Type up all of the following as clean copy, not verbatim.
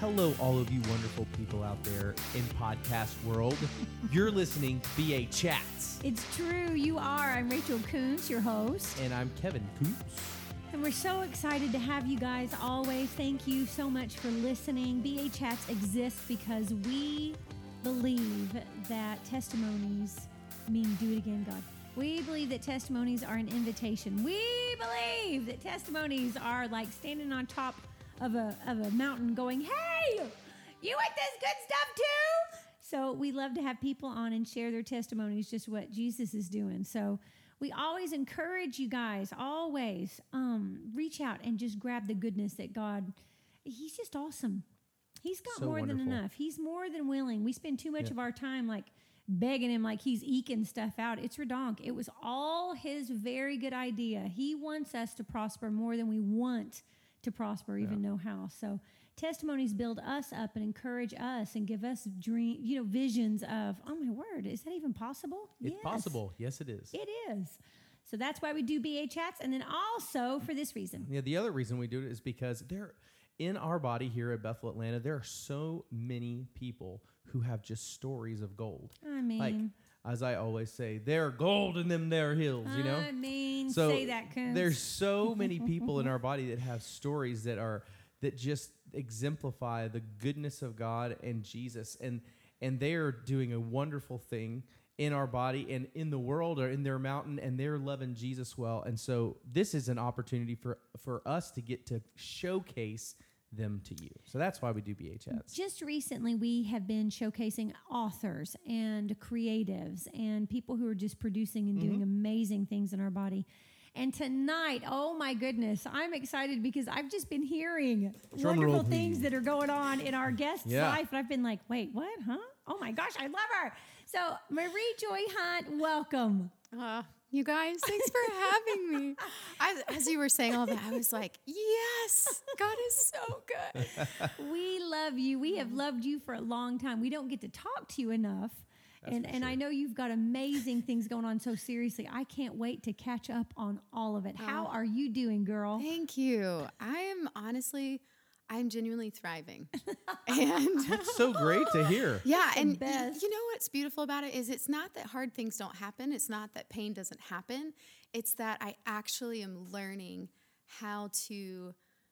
Hello, all of you wonderful people out there in podcast world. You're listening to BA Chats. It's true, you are. I'm Rachel Kuntz, your host. And I'm Kevin Kuntz. And we're so excited to have you guys always. Thank you so much for listening. BA Chats exists because we believe that testimonies mean do it again, God. We believe that testimonies are an invitation. We believe that testimonies are like standing on top of a mountain going, hey, you want this good stuff too? So we love to have people on and share their testimonies, just what Jesus is doing. So we always encourage you guys, always reach out and just grab the goodness that God, he's just awesome. He's got So more wonderful. than enough. He's more than willing. We spend too much of our time like begging him like he's eking stuff out. It's redonk. It was all his very good idea. He wants us to prosper more than we want to prosper, even know how. So testimonies build us up and encourage us and give us visions of, oh my word, is that even possible? It's possible. Yes, it is. It is. So that's why we do BA Chats. And then also for this reason. Yeah, the other reason we do it is because in our body here at Bethel, Atlanta, there are so many people who have just stories of gold. I mean, like, as I always say, there are gold in them there hills, you know? I mean, So say that, Kuntz. there's so many people in our body that have stories that just exemplify the goodness of God and Jesus. And they are doing a wonderful thing in our body and in the world or in their mountain, and they're loving Jesus well. And so this is an opportunity for us to get to showcase them to you. So that's why we do BA Chats. Just recently, we have been showcasing authors and creatives and people who are just producing and doing amazing things in our body. And tonight, oh my goodness, I'm excited because I've just been hearing wonderful things that are going on in our guest's life. And I've been like, wait, what? Huh? Oh my gosh, I love her. So Marie Joy Hunt, welcome. You guys, thanks for having me. As you were saying all that, I was like, yes, God is so good. We love you. We have loved you for a long time. We don't get to talk to you enough. And I know you've got amazing things going on. So seriously, I can't wait to catch up on all of it. How are you doing, girl? Thank you. I'm genuinely thriving. And That's so great to hear. yeah, and best. you know what's beautiful about it is it's not that hard things don't happen. It's not that pain doesn't happen. It's that I actually am learning how to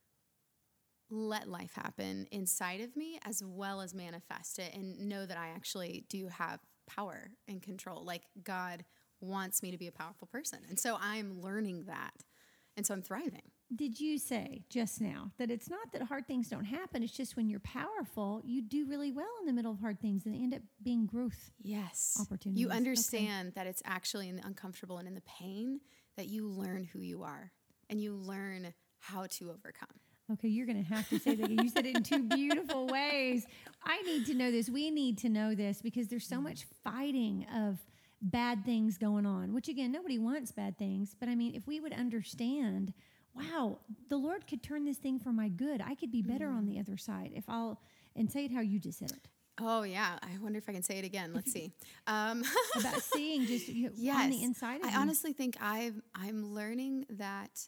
let life happen inside of me as well as manifest it and know that I actually do have power and control. Like God wants me to be a powerful person. And so I'm learning that. And so I'm thriving. Did you say just now that it's not that hard things don't happen? It's just when you're powerful, you do really well in the middle of hard things and they end up being growth. Yes. Opportunities. You understand that it's actually in the uncomfortable and in the pain that you learn who you are and you learn how to overcome. Okay, you're going to have to say that. You said it in two beautiful ways. I need to know this. We need to know this because there's so much fighting of bad things going on, which again, nobody wants bad things. But I mean, if we would understand, wow, the Lord could turn this thing for my good. I could be better on the other side and say it how you just said it. Oh, yeah. I wonder if I can say it again. Let's see. About seeing just yes. on the inside of I you. honestly think I'm learning that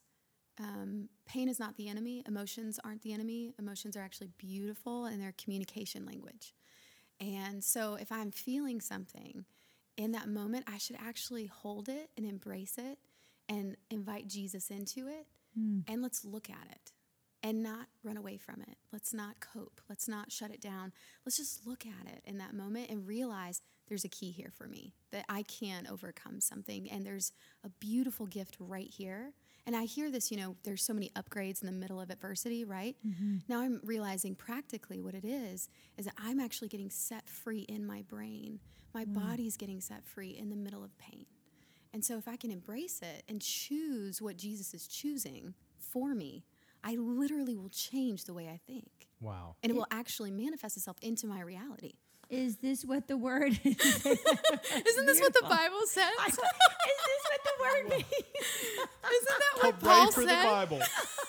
pain is not the enemy. Emotions aren't the enemy. Emotions are actually beautiful and they're communication language. And so if I'm feeling something in that moment, I should actually hold it and embrace it and invite Jesus into it. And let's look at it and not run away from it. Let's not cope. Let's not shut it down. Let's just look at it in that moment and realize there's a key here for me, that I can overcome something. And there's a beautiful gift right here. And I hear this, there's so many upgrades in the middle of adversity, right? Now I'm realizing practically what it is that I'm actually getting set free in my brain. My body's getting set free in the middle of pain. And so if I can embrace it and choose what Jesus is choosing for me, I literally will change the way I think. Wow. And it will actually manifest itself into my reality. Is this what the word is? Isn't this what the Bible says? Is this what the word means? Isn't that what Paul said? The Bible.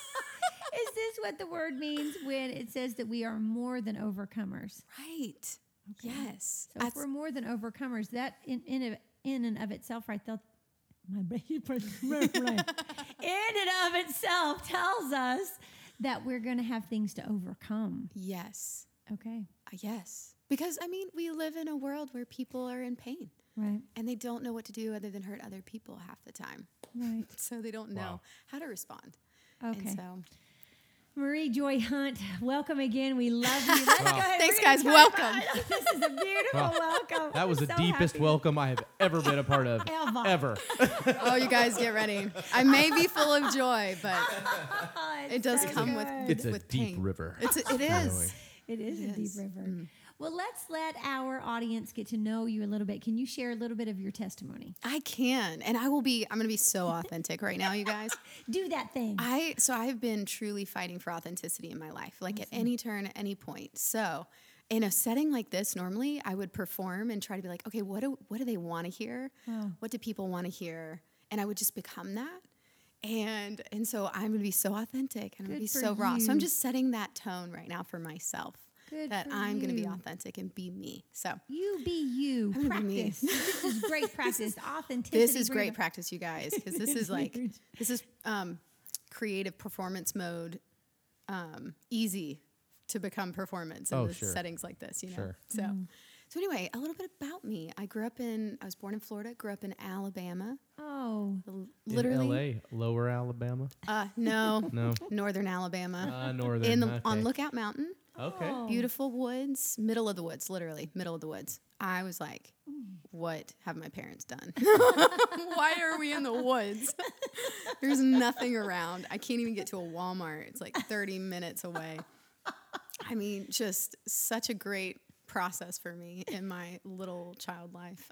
Is this what the word means when it says that we are more than overcomers? Right. Okay. Yes. So if we're more than overcomers, that in and of itself, right? My brain, in and of itself tells us that we're going to have things to overcome. Yes. Okay. Yes. Because, I mean, we live in a world where people are in pain Right. and they don't know what to do other than hurt other people half the time. Right. So they don't know Wow. how to respond. Okay. And so, Marie Joy Hunt, welcome again. We love you. Let's go ahead. Thanks, Marie guys. Joy Welcome. Hunt. This is a beautiful Wow. welcome. That was We're the so deepest happy. welcome I have ever been a part of. Ever. oh, you guys get ready. I may be full of joy, but Oh, it's it does so come good. It's a with deep pain. river. It is. It is a deep Yes. river. Well, let's let our audience get to know you a little bit. Can you share a little bit of your testimony? I can. And I'm going to be so authentic right now, you guys. Do that thing. I've been truly fighting for authenticity in my life, like at any turn, at any point. So in a setting like this, normally I would perform and try to be like, okay, what do they want to hear? Wow. What do people want to hear? And I would just become that. And so I'm going to be so authentic and I'm going to be Good so for raw. So you. I'm just setting that tone right now for myself. Good that for I'm going to be you. authentic and be me. So You be you. I'm gonna be me. Practice. This is great practice. Authenticity. this is Bring great it- practice, you guys, because this It's is like huge. this is creative performance mode, easy to become performance in Oh, the sure. settings like this, you know. Sure. So, Mm. so anyway, a little bit about me. I was born in Florida, grew up in Alabama, Oh, literally. In LA, Lower Alabama. No, No. Northern Alabama, Northern. on okay. Lookout Mountain. Okay. Oh. Beautiful woods, middle of the woods, literally middle of the woods. I was like, what have my parents done? Why are we in the woods? There's nothing around. I can't even get to a Walmart. It's like 30 minutes away. I mean, just such a great process for me in my little child life.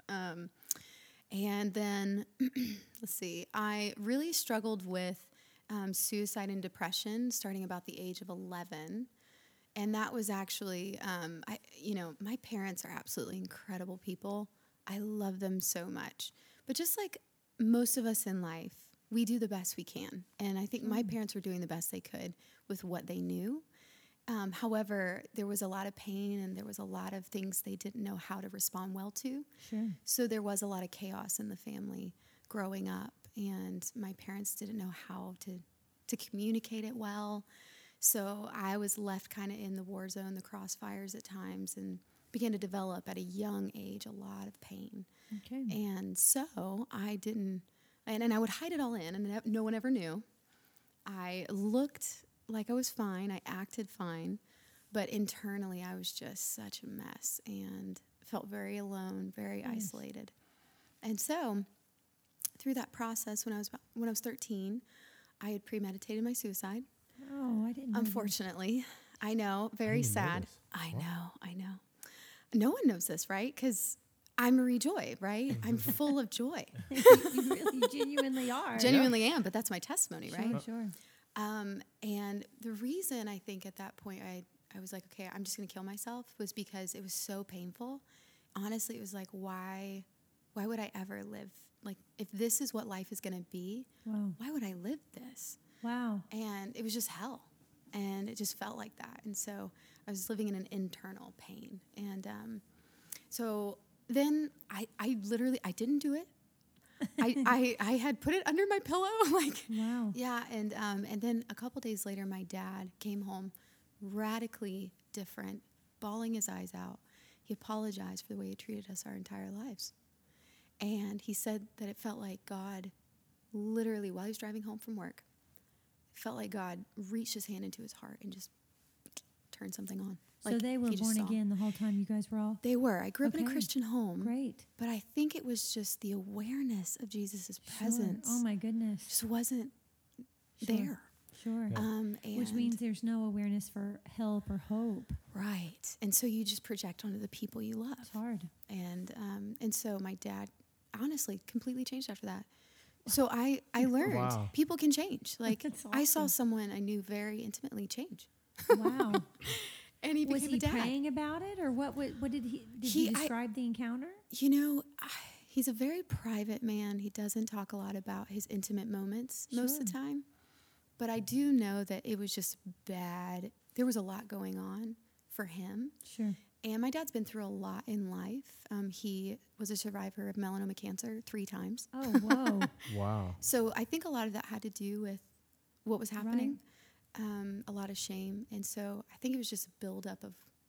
And then, let's see, I really struggled with suicide and depression starting about the age of 11. And that was actually, my parents are absolutely incredible people. I love them so much. But just like most of us in life, we do the best we can. And I think my parents were doing the best they could with what they knew. However, there was a lot of pain and there was a lot of things they didn't know how to respond well to. sure. So there was a lot of chaos in the family growing up. And my parents didn't know how to communicate it well. So I was left kind of in the war zone, the crossfires at times, and began to develop at a young age a lot of pain. Okay. And so I didn't, and I would hide it all in, and no one ever knew. I looked like I was fine. I acted fine. But internally, I was just such a mess and felt very alone, very isolated. And so through that process, when I was 13, I had premeditated my suicide. Oh, I didn't know. Unfortunately, I know, very didn't know sad. this. I know. No one knows this, right? Because I'm Marie Joy, right? I'm full of joy. You really genuinely are. Genuinely am, but that's my testimony, Sure, right? sure. And the reason I think at that point I was like, okay, I'm just going to kill myself was because it was so painful. Honestly, it was like, why would I ever live? Like, if this is what life is going to be, Wow. why would I live this? Wow. And it was just hell. And it just felt like that. And so I was living in an internal pain. And so then I literally, I didn't do it. I had put it under my pillow. Like, Wow. yeah. And then a couple days later, my dad came home radically different, bawling his eyes out. He apologized for the way he treated us our entire lives. And he said that it felt like God, literally, while he was driving home from work, felt like God reached his hand into his heart and just turned something on. So Like, they were he just born saw. again the whole time you guys were all? They were. I grew up in a Okay. Christian home. Great. But I think it was just the awareness of Jesus' presence. Sure. Oh, my goodness. Just wasn't Sure. there. Sure. And Which means there's no awareness for help or hope. right. And so you just project onto the people you love. It's hard. And so my dad honestly completely changed after that. So I learned Wow. people can change. Like, That's I saw awesome. someone I knew very intimately change. Wow. And he Was became he a dad. praying about it, or what did he He- I- describe the encounter? You know, he's a very private man. He doesn't talk a lot about his intimate moments most of the Sure. time. But I do know that it was just bad. There was a lot going on for him. Sure. And my dad's been through a lot in life. He was a survivor of melanoma cancer 3 times. Oh, whoa. Wow. So I think a lot of that had to do with what was happening, a lot of shame. And so I think it was just a buildup of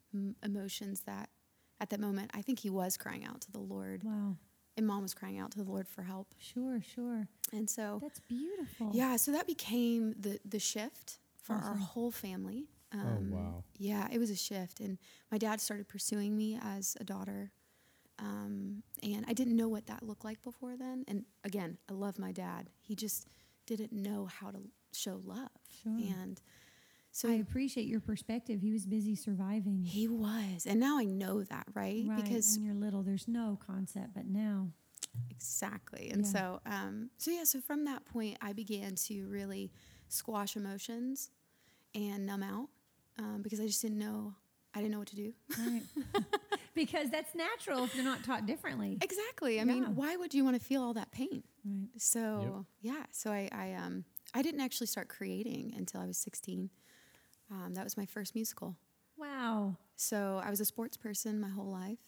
emotions that at that moment, I think he was crying out to the Lord. Wow. And Mom was crying out to the Lord for help. Sure, sure. And so That's beautiful. yeah, so that became the shift for our Awesome. whole family. Wow. Yeah, it was a shift. And my dad started pursuing me as a daughter. And I didn't know what that looked like before then. And again, I love my dad. He just didn't know how to show love. Sure. And so I appreciate your perspective. He was busy surviving. he was. And now I know that, right? Right. Because when you're little, there's no concept, but now. exactly. And Yeah. so from that point, I began to really squash emotions and numb out because I just didn't know. I didn't know what to do. Right. Because that's natural if you're not taught differently. Exactly. I Yeah. mean, why would you want to feel all that pain? Right. So so I didn't actually start creating until I was 16. That was my first musical. Wow. So I was a sports person my whole life.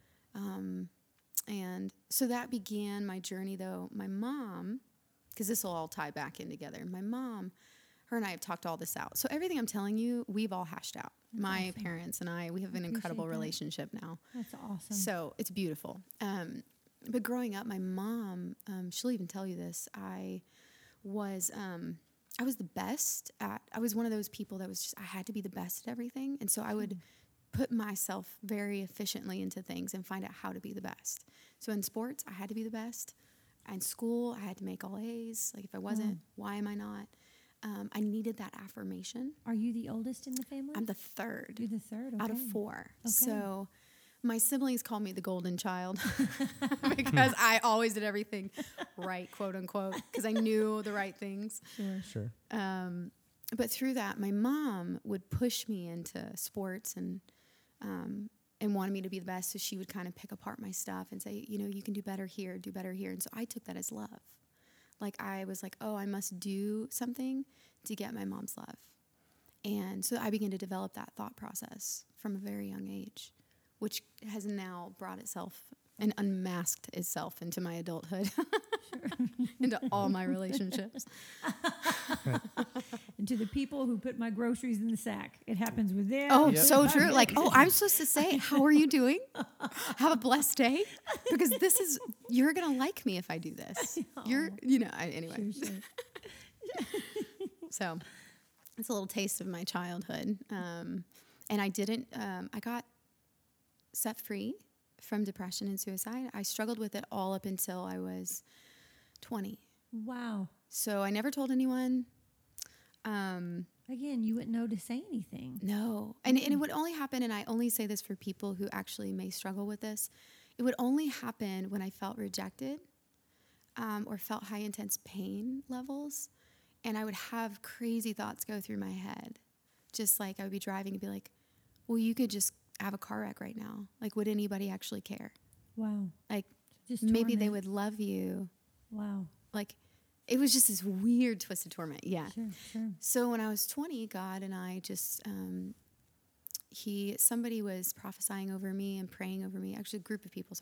And so that began my journey, though. My mom, because this will all tie back in together, my mom, her and I have talked all this out. So everything I'm telling you, we've all hashed out. That's My awesome. parents and I, we have an Appreciate incredible that. relationship now. That's awesome. So it's beautiful. But growing up, my mom, she'll even tell you this, I was the best at, I was one of those people that was just, I had to be the best at everything. And so I would put myself very efficiently into things and find out how to be the best. So in sports, I had to be the best. In school, I had to make all A's. Like if I wasn't, why am I not? I needed that affirmation. Are you the oldest in the family? I'm the third You're the third, okay. out of 4. Okay. So my siblings call me the golden child because I always did everything right, quote unquote, because I knew the right things. Sure. But through that, my mom would push me into sports and wanted me to be the best. So she would kind of pick apart my stuff and say, you know, you can do better here, do better here. And so I took that as love. Like I was like, oh, I must do something to get my mom's love. And so I began to develop that thought process from a very young age, which has now brought itself and unmasked itself into my adulthood, into all my relationships. And to the people who put my groceries in the sack, it happens with them. Oh, Yep. so true. Like, oh, I'm supposed to say, how are you doing? Have a blessed day. Because you're going to like me if I do this. Anyway. Sure. So it's a little taste of my childhood. And I got set free from depression and suicide. I struggled with it all up until I was 20. Wow. So I never told anyone. Again, you wouldn't know to say anything. No. And it would only happen, and I only say this for people who actually may struggle with this, it would only happen when I felt rejected or felt high intense pain levels. And I would have crazy thoughts go through my head. Just like I would be driving and be like, well, you could just have a car wreck right now. Like, would anybody actually care? Wow. Like, Just maybe they torment. would love you. Wow. Like, it was just this weird twisted torment. Yeah. Sure. So when I was 20, God and I just, somebody was prophesying over me and praying over me. Actually, a group of people.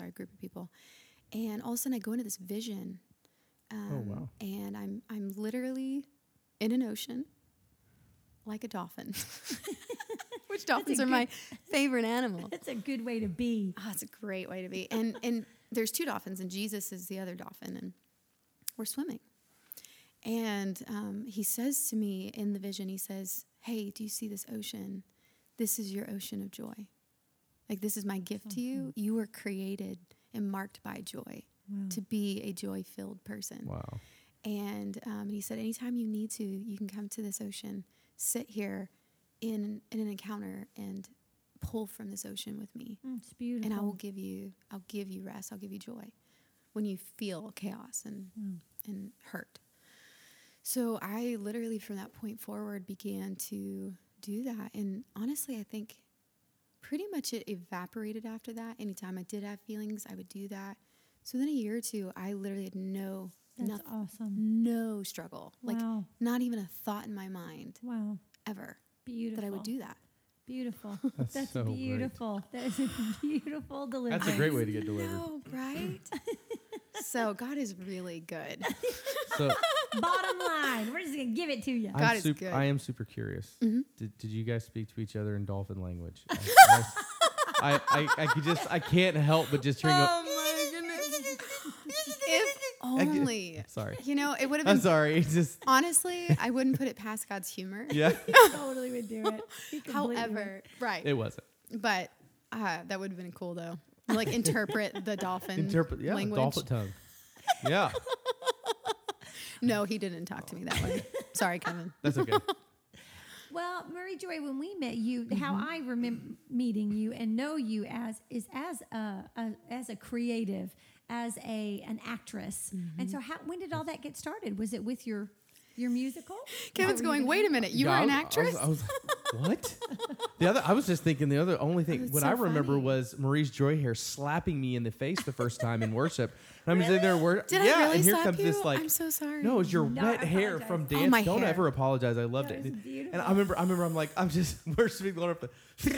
And all of a sudden I go into this vision. Oh, wow. And I'm literally in an ocean like a dolphin, which dolphins are my favorite animal. That's a good way to be. Oh, it's a great way to be. And there's 2 dolphins and Jesus is the other dolphin and we're swimming. And he says to me in the vision, he says, hey, do you see this ocean? This is your ocean of joy. Like, this is my gift to you. You were created and marked by joy to be a joy-filled person. Wow. And he said, anytime you need to, you can come to this ocean, sit here in an encounter and pull from this ocean with me. It's beautiful. And I'll give you rest. I'll give you joy when you feel chaos and hurt. So I literally from that point forward began to do that. And honestly, I think pretty much it evaporated after that. Anytime I did have feelings, I would do that. So then a year or 2, I literally had That's awesome. no struggle. Like Wow. not even a thought in my mind Wow. ever Beautiful. that I would do that. Beautiful. That's so beautiful. That is a beautiful delivery. That's a great way to get delivered. No, right? So God is really good. So Bottom line, we're just gonna give it to you. God is good. I am super curious. Mhm. Did you guys speak to each other in dolphin language? I can't help but just hearing. my goodness. If only. Sorry. You know, it would have I'm been. sorry. It's just Honestly, I wouldn't put it past God's humor. yeah. Totally would do it. He completely would. However, right. It wasn't. But that would have been cool, though. Like, interpret the dolphin language. Dolphin tongue. Yeah, No, he didn't talk to me that way. Sorry, Kevin. that's okay. Well, Marie Joy, when we met you, how Mm-hmm. I remember meeting you and know you as a creative, as an actress. Mm-hmm. And so, when did all that get started? Was it with your musical? Kevin's What were you going, gonna wait do? a minute, you Yeah, were an I was- actress? I was what? I was just thinking the only thing was what so I remember funny. was Marie's Joy hair slapping me in the face the first time in worship. And I'm sitting there, Did yeah, I really and here slap comes you? this like, I'm so sorry. no, it's your No, wet I hair apologize. from Oh, dance. my Don't hair. ever apologize. I loved That it. was beautiful. And I remember I'm like, I'm just worshiping the Lord.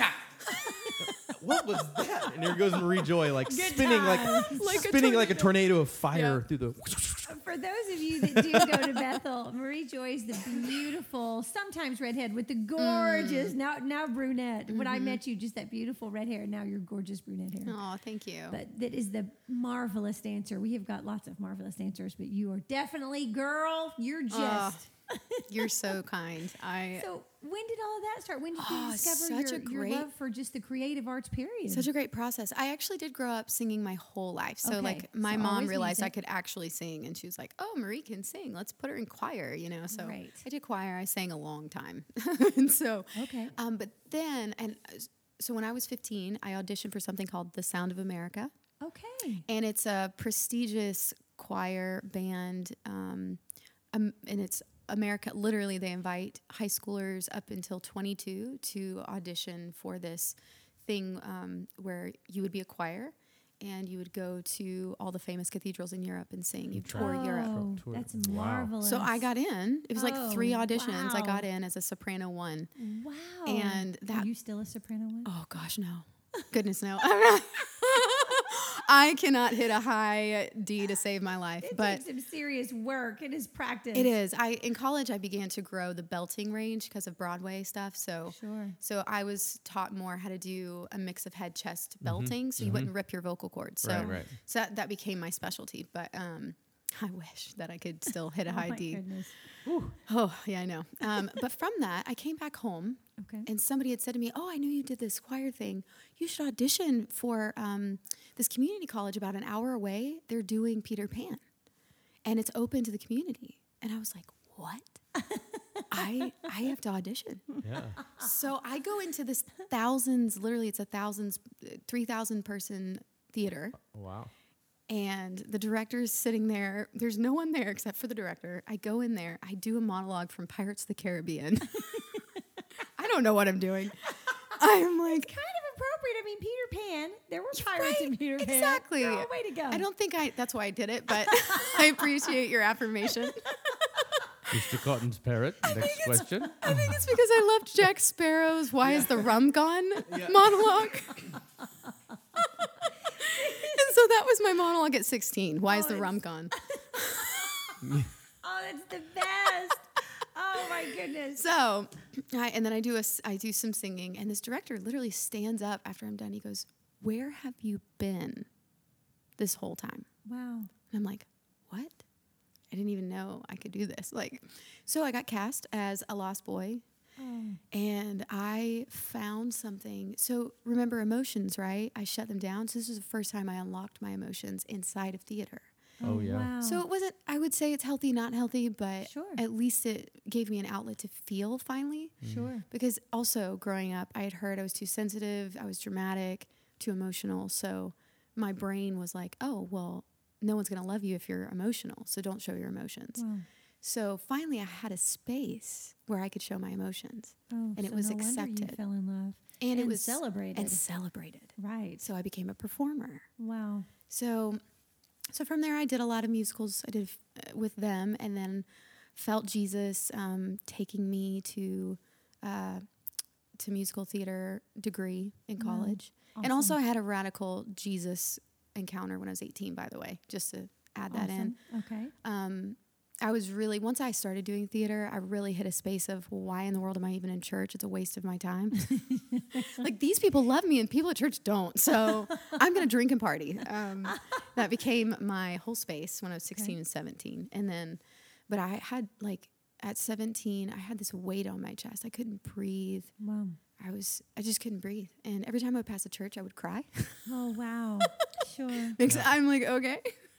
What was that? And here goes Marie Joy, like Good spinning times. like a tornado of fire Yeah. through the. For those of you that do go to Bethel, Marie Joy is the beautiful, sometimes redhead with the gorgeous, now brunette. When I met you, just that beautiful red hair. Now you're gorgeous brunette hair. Oh, thank you. But that is the marvelous dancer. We have got lots of marvelous dancers, but you are definitely, girl, you're just. You're so kind. So when did all of that start? When did you Oh, discover such a your great- love for just the creative arts period? Such a great process. I actually did grow up singing my whole life. So Okay. like my So mom always realized I music. could actually sing, and she was like, "Oh, Marie can sing. Let's put her in choir." You know. So Right. I did choir. I sang a long time, and so Okay. But then so when I was 15, I auditioned for something called The Sound of America, Okay. and it's a prestigious choir band, and it's America. Literally, they invite high schoolers up until 22 to audition for this thing where you would be a choir and you would go to all the famous cathedrals in Europe and sing. You tour Europe. Oh, Tour. that's Wow. marvelous. So I got in. It was like 3 Oh, auditions. I wow. got in as a soprano 1. Wow. And Are that- you still a soprano one? Oh gosh, no. Goodness, no. I'm not. I cannot hit a high D to save my life, It but takes some serious work. It is practice. it is. In college I began to grow the belting range because of Broadway stuff. So Sure. so I was taught more how to do a mix of head chest belting, so you wouldn't rip your vocal cords. So Right. so that became my specialty. But I wish that I could still hit a Oh high my D. goodness. Oh yeah, I know. But from that, I came back home. Okay. And somebody had said to me, "Oh, I knew you did this choir thing. You should audition for this community college about an hour away. They're doing Peter Pan, and it's open to the community." And I was like, "What? I have to audition." Yeah. So I go into this literally it's 3,000 person theater, Wow. and the director is sitting there. There's no one there except for the director. I go in there. I do a monologue from Pirates of the Caribbean. I don't know what I'm doing. I'm like, Kind of appropriate. I mean, Peter Pan. There were pirates in Peter Pan. exactly. Girl, way to go. I don't think that's why I did it, but I appreciate your affirmation. Mr. Cotton's parrot. Next question. I think it's because I loved Jack Sparrow's "Why is the rum gone?" monologue. And so that was my monologue at 16. Why is the rum gone? Oh, that's the best. Oh my goodness. So, and then I do some singing, and this director literally stands up after I'm done. He goes, "Where have you been this whole time?" Wow. And I'm like, "What? I didn't even know I could do this." So I got cast as a lost boy, and I found something. So remember emotions, right? I shut them down. So this was the first time I unlocked my emotions inside of theater. Oh, yeah. Wow. So it wasn't, I would say it's healthy, not healthy, but Sure. at least it gave me an outlet to feel finally. Sure. Because also growing up, I had heard I was too sensitive, I was dramatic, too emotional. So my brain was like, oh, well, no one's going to love you if you're emotional. So don't show your emotions. Wow. So finally, I had a space where I could show my emotions. Oh, And it so was no wonder accepted. you fell in love. And it And was celebrated. And celebrated. Right. So I became a performer. Wow. So from there, I did a lot of musicals. I did with them, and then felt Jesus taking me to musical theater degree in Wow. college. And also, I had a radical Jesus encounter when I was 18. By the way, just to add that in. Okay. I was really, once I started doing theater, I really hit a space of, well, why in the world am I even in church? It's a waste of my time. Like, these people love me and people at church don't. So I'm going to drink and party. That became my whole space when I was 16 and 17. And then, but I had like, at 17, I had this weight on my chest. I couldn't breathe. Wow. I just couldn't breathe. And every time I would pass a church, I would cry. Oh, wow. Sure. I'm like, okay.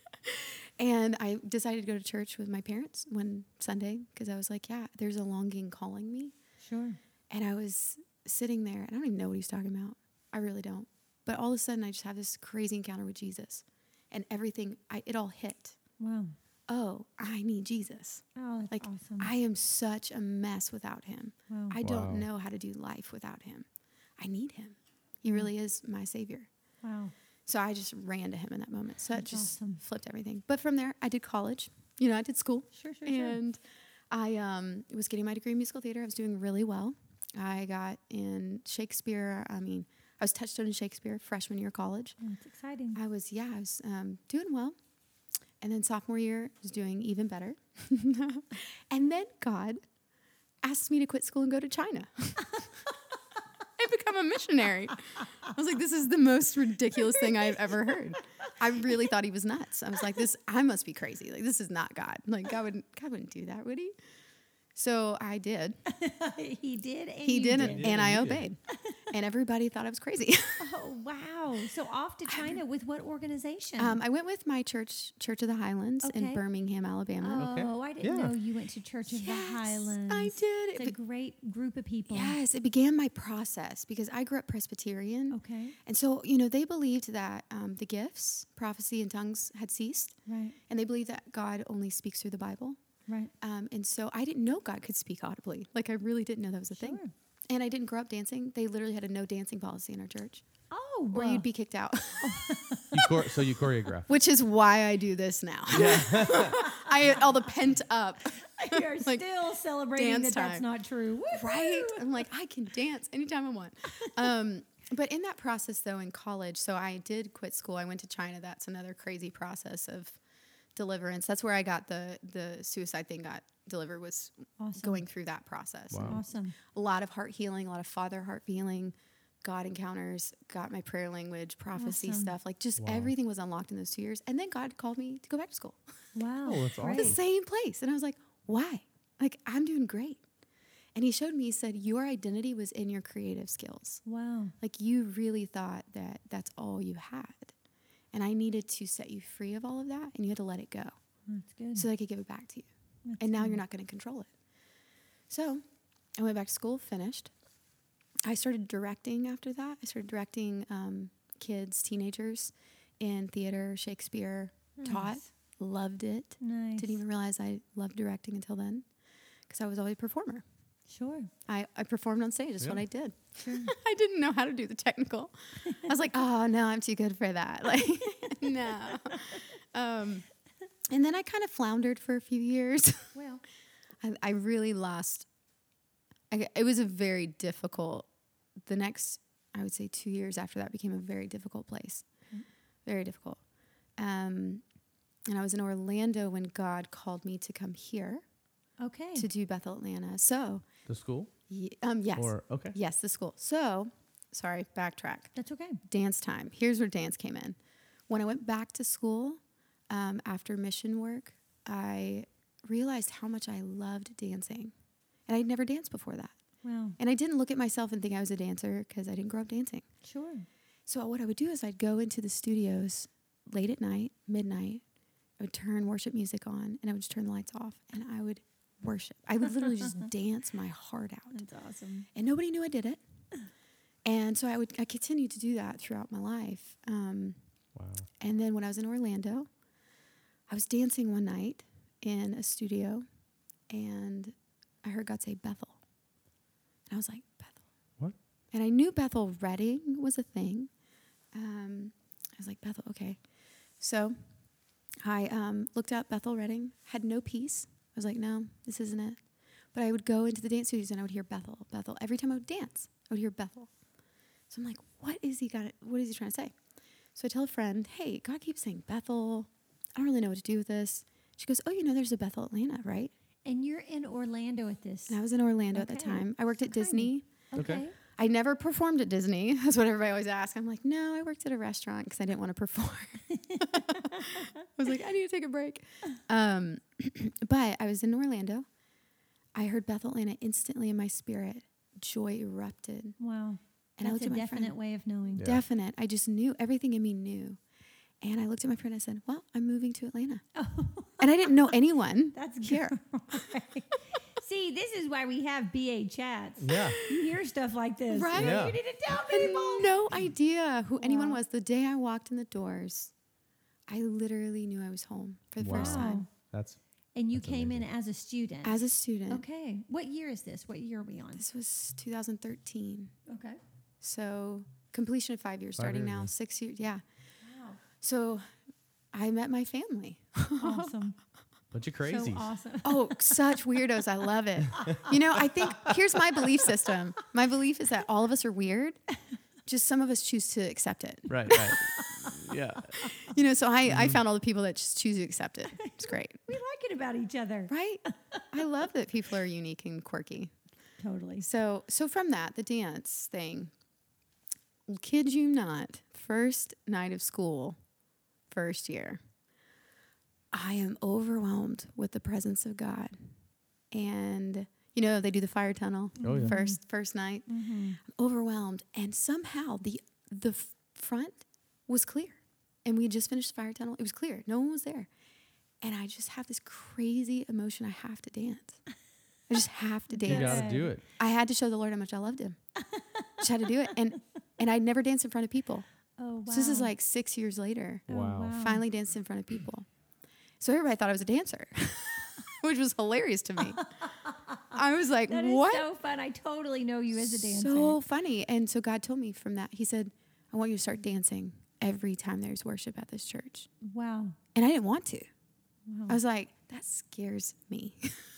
And I decided to go to church with my parents one Sunday because I was like, yeah, there's a longing calling me. Sure. And I was sitting there, and I don't even know what he's talking about. I really don't. But all of a sudden, I just have this crazy encounter with Jesus. And everything, it all hit. Wow. Oh, I need Jesus. Oh, that's Like, awesome. I am such a mess without him. Wow. I don't know how to do life without him. I need him. He really is my savior. Wow. So I just ran to him in that moment. So it That's just awesome. flipped everything. But from there, I did college. I did school. Sure. And I was getting my degree in musical theater. I was doing really well. I got in Shakespeare. I was touchstone in Shakespeare freshman year of college. Oh, it's exciting. I was doing well. And then sophomore year, I was doing even better. And then God asked me to quit school and go to China. And become a missionary. I was like, this is the most ridiculous thing I've ever heard. I really thought he was nuts. I was like, I must be crazy. Like, this is not God. Like, God wouldn't do that, would he? So I did. He did. And He you did, did. and I obeyed. And everybody thought I was crazy. Oh, wow. So off to China with what organization? I went with my Church of the Highlands in Okay. Birmingham, Alabama. Okay. Oh, I didn't Yeah. know you went to Church of the Yes, Highlands. I did. It's a great group of people. Yes, it began my process because I grew up Presbyterian. Okay. And so, they believed that the gifts, prophecy and tongues had ceased. Right. And they believed that God only speaks through the Bible. Right. And so I didn't know God could speak audibly. Like, I really didn't know that was a thing. Sure. And I didn't grow up dancing. They literally had a no dancing policy in our church, Oh, or you'd be kicked out, So you choreograph. which is why I do this now. I all the pent up, You're like, still celebrating dance that that's time. not true. Woo-hoo! right? I'm like, I can dance anytime I want. But in that process, though, in college, so I did quit school. I went to China. That's another crazy process of deliverance. That's where I got the suicide thing got delivered, was Awesome. going through that process. Wow. Awesome. A lot of heart healing, a lot of father heart healing, God encounters, got my prayer language, prophecy Awesome. stuff. Like, just Wow. everything was unlocked in those 2 years. And then God called me to go back to school. Wow. Oh, that's Great. The same place. And I was like, why? Like, I'm doing great. And he showed me, he said, your identity was in your creative skills. Wow. Like, you really thought that that's all you had. And I needed to set you free of all of that, and you had to let it go That's good. so that I could give it back to you. That's And now good. you're not going to control it. So I went back to school, finished. I started directing after that. I started directing kids, teenagers in theater, Shakespeare, taught, Nice. loved it. Nice. Didn't even realize I loved directing until then because I was always a performer. Sure. I performed on stage. That's what Yeah. I did. Sure. I didn't know how to do the technical. I was like, oh, no, I'm too good for that. Like, no. And then I kind of floundered for a few years. Well, I really lost. It was a very difficult, the next, I would say 2 years after that became a very difficult place. Okay. Very difficult. And I was in Orlando when God called me to come here okay. to do Bethel, Atlanta. So, The school? yes. Or, okay. Yes, the school. So, sorry, backtrack. That's okay. Dance time. Here's where dance came in. When I went back to school after mission work, I realized how much I loved dancing. And I'd never danced before that. Wow. And I didn't look at myself and think I was a dancer because I didn't grow up dancing. Sure. So what I would do is I'd go into the studios late at night, midnight. I would turn worship music on, and I would just turn the lights off, and I would worship. I would literally just dance my heart out. That's awesome. And nobody knew I did it. And so I continued to do that throughout my life. Wow. And then when I was in Orlando, I was dancing one night in a studio, and I heard God say Bethel. And I was like, Bethel. What? And I knew Bethel Redding was a thing. I was like, Bethel, okay. So I looked up Bethel Redding, had no peace. I was like, no, this isn't it. But I would go into the dance studios and I would hear Bethel, Bethel. Every time I would dance, I would hear Bethel. So I'm like, what is he trying to say? So I tell a friend, hey, God keeps saying Bethel. I don't really know what to do with this. She goes, oh, there's a Bethel Atlanta, right? And you're in Orlando at this. And I was in Orlando at the Okay. time. I worked at Okay. Disney. Okay. I never performed at Disney. That's what everybody always asks. I'm like, no, I worked at a restaurant because I didn't want to perform. I was like, I need to take a break. But I was in Orlando. I heard Bethel Atlanta instantly in my spirit. Joy erupted. Wow. And I That's looked a at my definite friend. way of knowing. Yeah. Definite. I just knew. Everything in me knew. And I looked at my friend and I said, well, I'm moving to Atlanta. Oh, And I didn't know anyone that's here. great. See, this is why we have BA chats. Yeah. You hear stuff like this. Right? Yeah. You need to tell I had people. no idea who anyone Wow. was. The day I walked in the doors, I literally knew I was home for the first Wow. time That's And you That's came in amazing. as a student. as a student. Okay. What year is this? What year are we on? This was 2013. Okay. So completion of 5 years, 5 starting years, now, yeah. 6 years. Yeah. Wow. So I met my family. Awesome. bunch of crazies. So awesome. Oh, such weirdos. I love it. I think here's my belief system. My belief is that all of us are weird. Just some of us choose to accept it. Right. Yeah. So I found all the people that just choose to accept it. It's great. We like it about each other. Right? I love that people are unique and quirky. Totally. So from that, the dance thing, kid you not, first night of school, first year, I am overwhelmed with the presence of God. And, they do the fire tunnel Oh, yeah. first night. Mm-hmm. I'm overwhelmed. And somehow the front was clear. And we had just finished the fire tunnel. It was clear. No one was there. And I just have this crazy emotion. I have to dance. I just have to You dance. got to do it. I had to show the Lord how much I loved him. Just had to do it. And I'd never danced in front of people. Oh, wow. So this is like 6 years later. Oh, Wow. Finally danced in front of people. So everybody thought I was a dancer, which was hilarious to me. I was like, That is what? so fun. I totally know you as a dancer. So funny. And so God told me from that, he said, I want you to start dancing every time there's worship at this church. Wow. And I didn't want to. Wow. I was like, that scares me.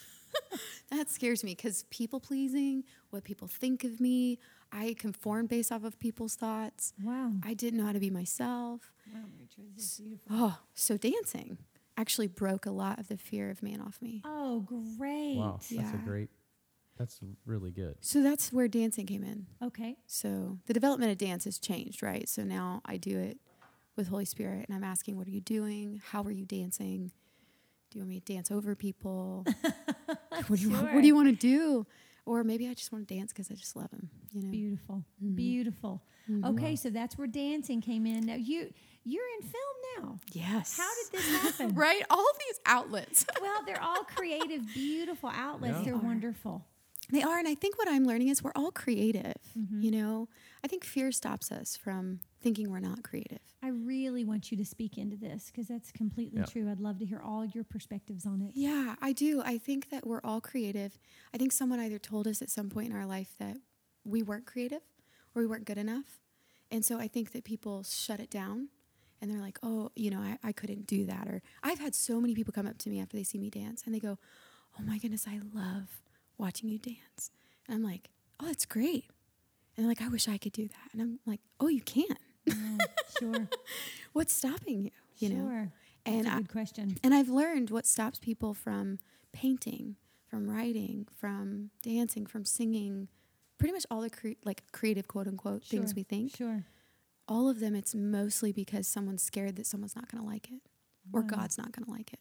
That scares me because people pleasing, what people think of me, I conform based off of people's thoughts. Wow. I didn't know how to be myself. Wow, Rachel, this is beautiful. Oh, so dancing actually broke a lot of the fear of man off me. Oh, great. Wow. Yeah. That's really good. So that's where dancing came in. Okay. So the development of dance has changed, right? So now I do it with Holy Spirit, and I'm asking, what are you doing? How are you dancing? Do you want me to dance over people? What do you want to do? Or maybe I just want to dance because I just love him. Beautiful. Mhm. Beautiful. Mhm. Okay, so that's where dancing came in. Now you're in film now. Yes. How did this happen? Right? All of these outlets. Well, they're all creative, beautiful outlets. Yeah. They're They are. wonderful. They are. And I think what I'm learning is we're all creative. Mhm. I think fear stops us from thinking we're not creative. I really want you to speak into this because that's completely Yeah. true. I'd love to hear all your perspectives on it. Yeah, I do. I think that we're all creative. I think someone either told us at some point in our life that we weren't creative or we weren't good enough. And so I think that people shut it down and they're like, oh, I couldn't do that. Or I've had so many people come up to me after they see me dance and they go, oh my goodness, I love watching you dance. And I'm like, oh, that's great. And they're like, I wish I could do that. And I'm like, oh, you can. Oh, sure. What's stopping you? You know? Sure. And That's a good question. And I've learned what stops people from painting, from writing, from dancing, from singing, pretty much all the creative quote unquote things Sure, we think. Sure. All of them, it's mostly because someone's scared that someone's not going to like it or Wow. God's not going to like it.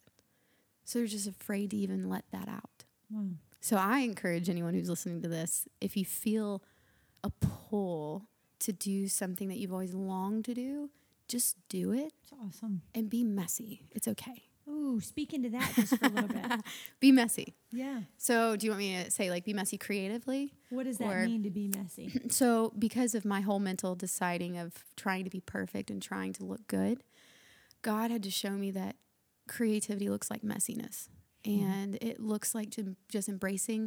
So they're just afraid to even let that out. Wow. So I encourage anyone who's listening to this, if you feel a pull to do something that you've always longed to do, just do it It's awesome. and be messy. It's okay. Ooh, speak into that just for a little bit. Be messy. Yeah. So do you want me to say be messy creatively? What does that Or- mean to be messy? So because of my whole mental deciding of trying to be perfect and trying to look good, God had to show me that creativity looks like messiness. And it looks like just embracing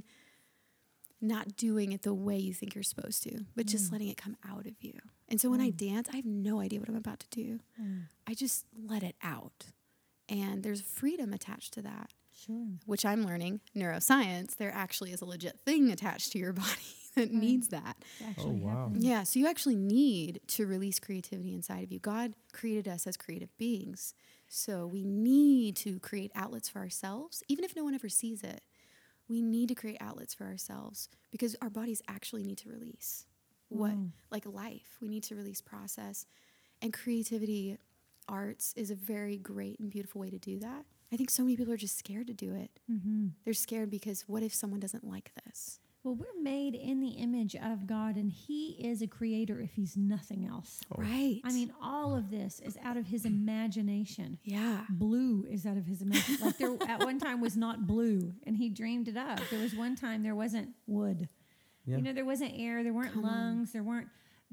not doing it the way you think you're supposed to, but just letting it come out of you. And so when I dance, I have no idea what I'm about to do. I just let it out. And there's freedom attached to that, Sure. which I'm learning neuroscience. There actually is a legit thing attached to your body that needs that. It actually wow. happens. Yeah, so you actually need to release creativity inside of you. God created us as creative beings. So we need to create outlets for ourselves, even if no one ever sees it. We need to create outlets for ourselves because our bodies actually need to release like life. We need to release process, and creativity, arts is a very great and beautiful way to do that. I think so many people are just scared to do it. Mm-hmm. They're scared because what if someone doesn't like this? Well, we're made in the image of God, and He is a creator if He's nothing else. Oh. Right. I mean, all of this is out of His imagination. Yeah. Blue is out of His imagination. Like there at one time was not blue, and He dreamed it up. There was one time there wasn't wood. Yeah. You know, there wasn't air. There weren't lungs. There weren't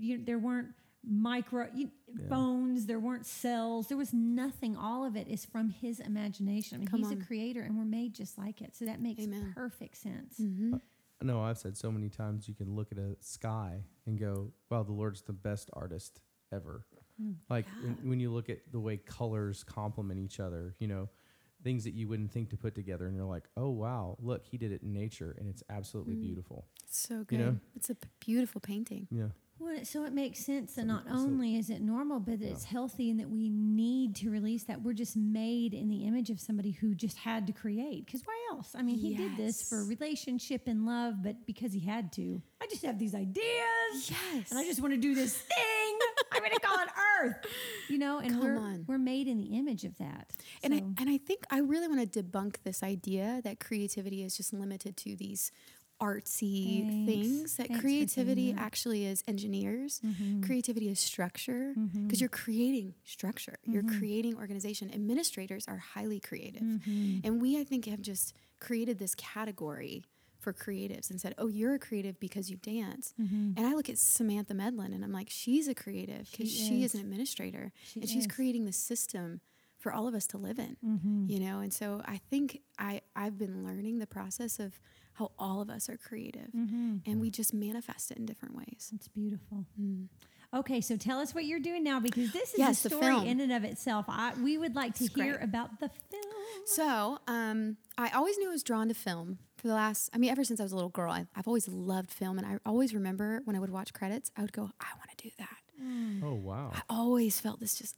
bones. There weren't cells. There was nothing. All of it is from His imagination. I mean, He's a creator, and we're made just like it. So that makes perfect sense. Mm-hmm. No, I've said so many times you can look at a sky and go, wow, the Lord's the best artist ever. Like when you look at the way colors complement each other, you know, things that you wouldn't think to put together, and you're like, oh, wow, look, He did it in nature, and it's absolutely beautiful. It's so good. You know? It's a beautiful painting. Yeah. Well, so it makes sense that not only is it normal, but that it's healthy and that we need to release that. We're just made in the image of somebody who just had to create. Because why else? I mean, He did this for relationship and love, but because He had to. I just have these ideas. Yes. And I just want to do this thing. I'm going to call it Earth. You know, and we're made in the image of that. And I think I really want to debunk this idea that creativity is just limited to these artsy things. That creativity actually is engineers. Creativity is structure because you're creating structure. You're creating organization. Administrators are highly creative. And we, I think, have just created this category for creatives and said, oh, you're a creative because you dance. And I look at Samantha Medlin and I'm like, she's a creative because she is an administrator. She's creating the system for all of us to live in, you know? And so I think I've been learning the process of how all of us are creative and we just manifest it in different ways. It's beautiful. Okay, so tell us what you're doing now, because this is a the story film. in and of itself. We would like to hear about the film. So I always knew I was drawn to film for the last, ever since I was a little girl. I've always loved film, and I always remember when I would watch credits, I would go, I want to do that. Oh, wow. I always felt this just,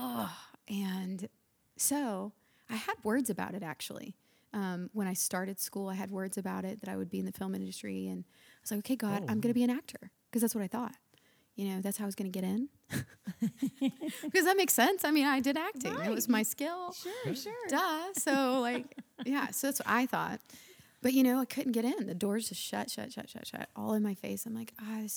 and so I had words about it, actually. When I started school, I had words about it, that I would be in the film industry. And I was like, okay, God, I'm going to be an actor, because that's what I thought. You know, that's how I was going to get in. Because that makes sense. I mean, I did acting. Right. It was my skill. Sure. Duh. So, so that's what I thought. But, you know, I couldn't get in. The doors just shut, all in my face. I'm like, this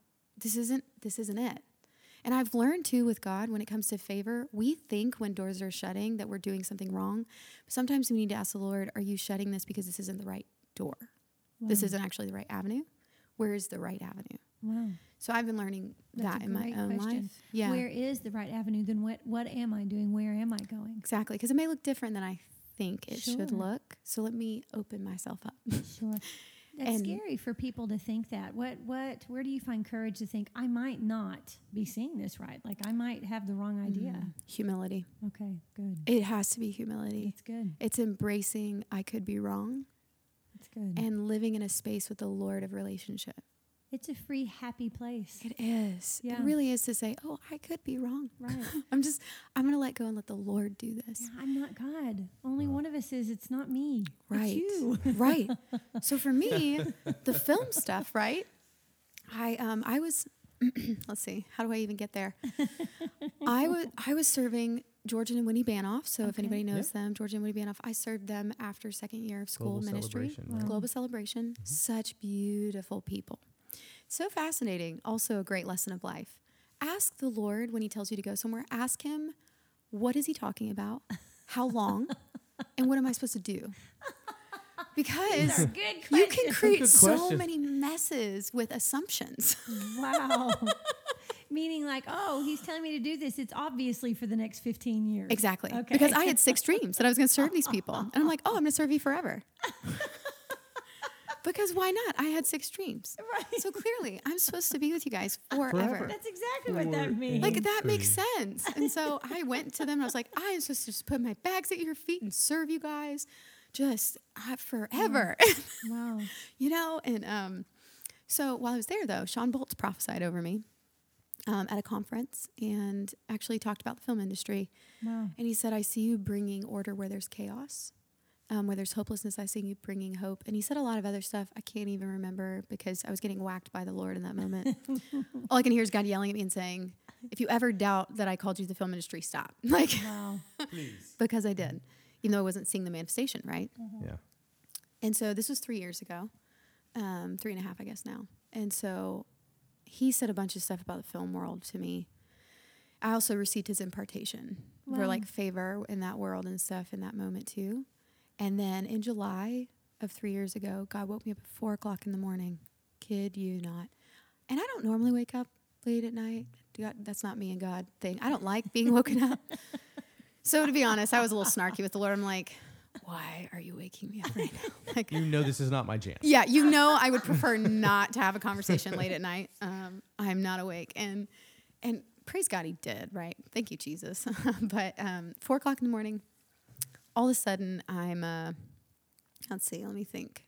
isn't it. And I've learned, too, with God, when it comes to favor, we think when doors are shutting that we're doing something wrong. But sometimes we need to ask the Lord, are you shutting this because this isn't the right door? Wow. This isn't actually the right avenue? Where is the right avenue? Wow. So I've been learning that in my own life. Yeah. Where is the right avenue? Then what am I doing? Where am I going? Exactly. Because it may look different than I think it should look. So let me open myself up. Sure. That's scary for people to think that. Where do you find courage to think, I might not be seeing this right? Like, I might have the wrong idea. Humility. Okay, good. It has to be humility. That's good. It's embracing I could be wrong. That's good. And living in a space with the Lord of relationship. It's a free, happy place. It is. Yeah. It really is, to say, I could be wrong. Right. I'm going to let go and let the Lord do this. Yeah, I'm not God. Only one of us is. It's not me. Right. It's you. Right. So for me, the film stuff, right? I was, let's see, how do I even get there? I was serving George and Winnie Banoff. So if anybody knows them, George and Winnie Banoff, I served them after second year of school ministry. Right? Global Celebration. Such beautiful people. So fascinating. Also a great lesson of life. Ask the Lord when He tells you to go somewhere. Ask Him, what is He talking about? How long? And what am I supposed to do? Because you can create so many messes with assumptions. Wow. Meaning like, He's telling me to do this. It's obviously for the next 15 years. Exactly. Okay. Because I had 6 dreams that I was going to serve these people. And I'm like, I'm going to serve you forever. Because why not? I had 6 dreams. Right. So clearly, I'm supposed to be with you guys forever. That's exactly what that means. Like, that makes sense. And so I went to them and I was like, I am supposed to just put my bags at your feet and serve you guys just forever. Wow. You know? And so while I was there, though, Sean Boltz prophesied over me. at a conference and actually talked about the film industry. Wow. And he said, I see you bringing order where there's chaos. Where there's hopelessness, I see you bringing hope. And he said a lot of other stuff I can't even remember because I was getting whacked by the Lord in that moment. All I can hear is God yelling at me and saying, if you ever doubt that I called you to the film industry, stop. Like, Wow. Please. because I did, even though I wasn't seeing the manifestation, right? Yeah. And so this was 3 years ago, 3.5, I guess now. And so he said a bunch of stuff about the film world to me. I also received his impartation for Wow. like favor in that world and stuff in that moment too. And then in July of 3 years ago, God woke me up at 4 o'clock in the morning. Kid you not. And I don't normally wake up late at night. That's not me and God thing. I don't like being woken up. So to be honest, I was a little snarky with the Lord. I'm like, why are you waking me up right now? Like, You know this is not my jam. yeah, you know I would prefer not to have a conversation late at night. I'm not awake. And praise God he did, right? Thank you, Jesus. But 4 o'clock in the morning, all of a sudden I'm, let's see, let me think.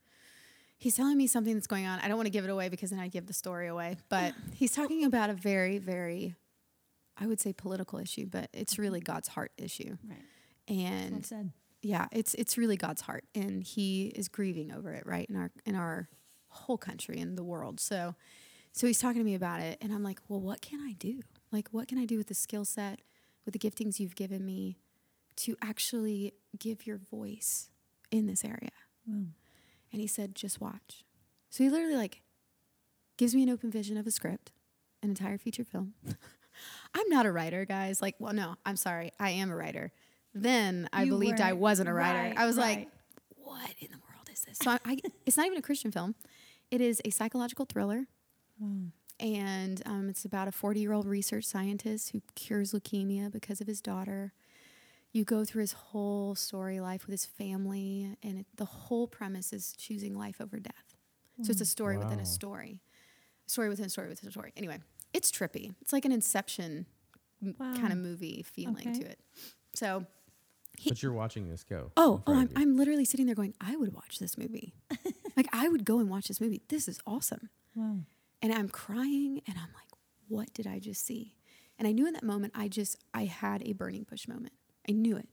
He's telling me something that's going on. I don't want to give it away because then I give the story away. But he's talking about a very, very, I would say political issue, but it's really God's heart issue. Right. And Well said. yeah, it's really God's heart, and He is grieving over it, right, in our whole country and the world. So He's talking to me about it, and I'm like, well, what can I do? Like, what can I do with the skill set, with the giftings you've given me, to actually give your voice in this area? Wow. And he said, just watch. So he literally like gives me an open vision of a script, an entire feature film. I'm not a writer, guys. Like, well, no, I'm sorry, I am a writer. Then I You believed I weren't. wasn't a writer. Right, I was right. like, what in the world is this? So it's not even a Christian film. It is a psychological thriller. Wow. And it's about a 40-year-old research scientist who cures leukemia because of his daughter. You go through his whole story life with his family, and the whole premise is choosing life over death. So it's a story within Wow. a story. A story within a story within a story. Anyway, it's trippy. It's like an Inception Wow. kind of movie feeling Okay. to it. So But you're watching this go. Oh, in front of you. I'm literally sitting there going, I would watch this movie. Like, I would go and watch this movie. This is awesome. Wow. And I'm crying, and I'm like, what did I just see? And I knew in that moment, I had a burning bush moment. I knew it.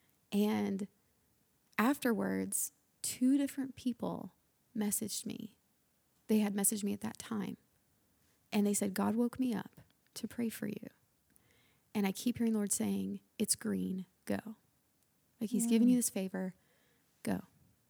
And afterwards, 2 different people messaged me. They had messaged me at that time. And they said, God woke me up to pray for you. And I keep hearing the Lord saying, it's green, go. Like, he's giving you this favor, go.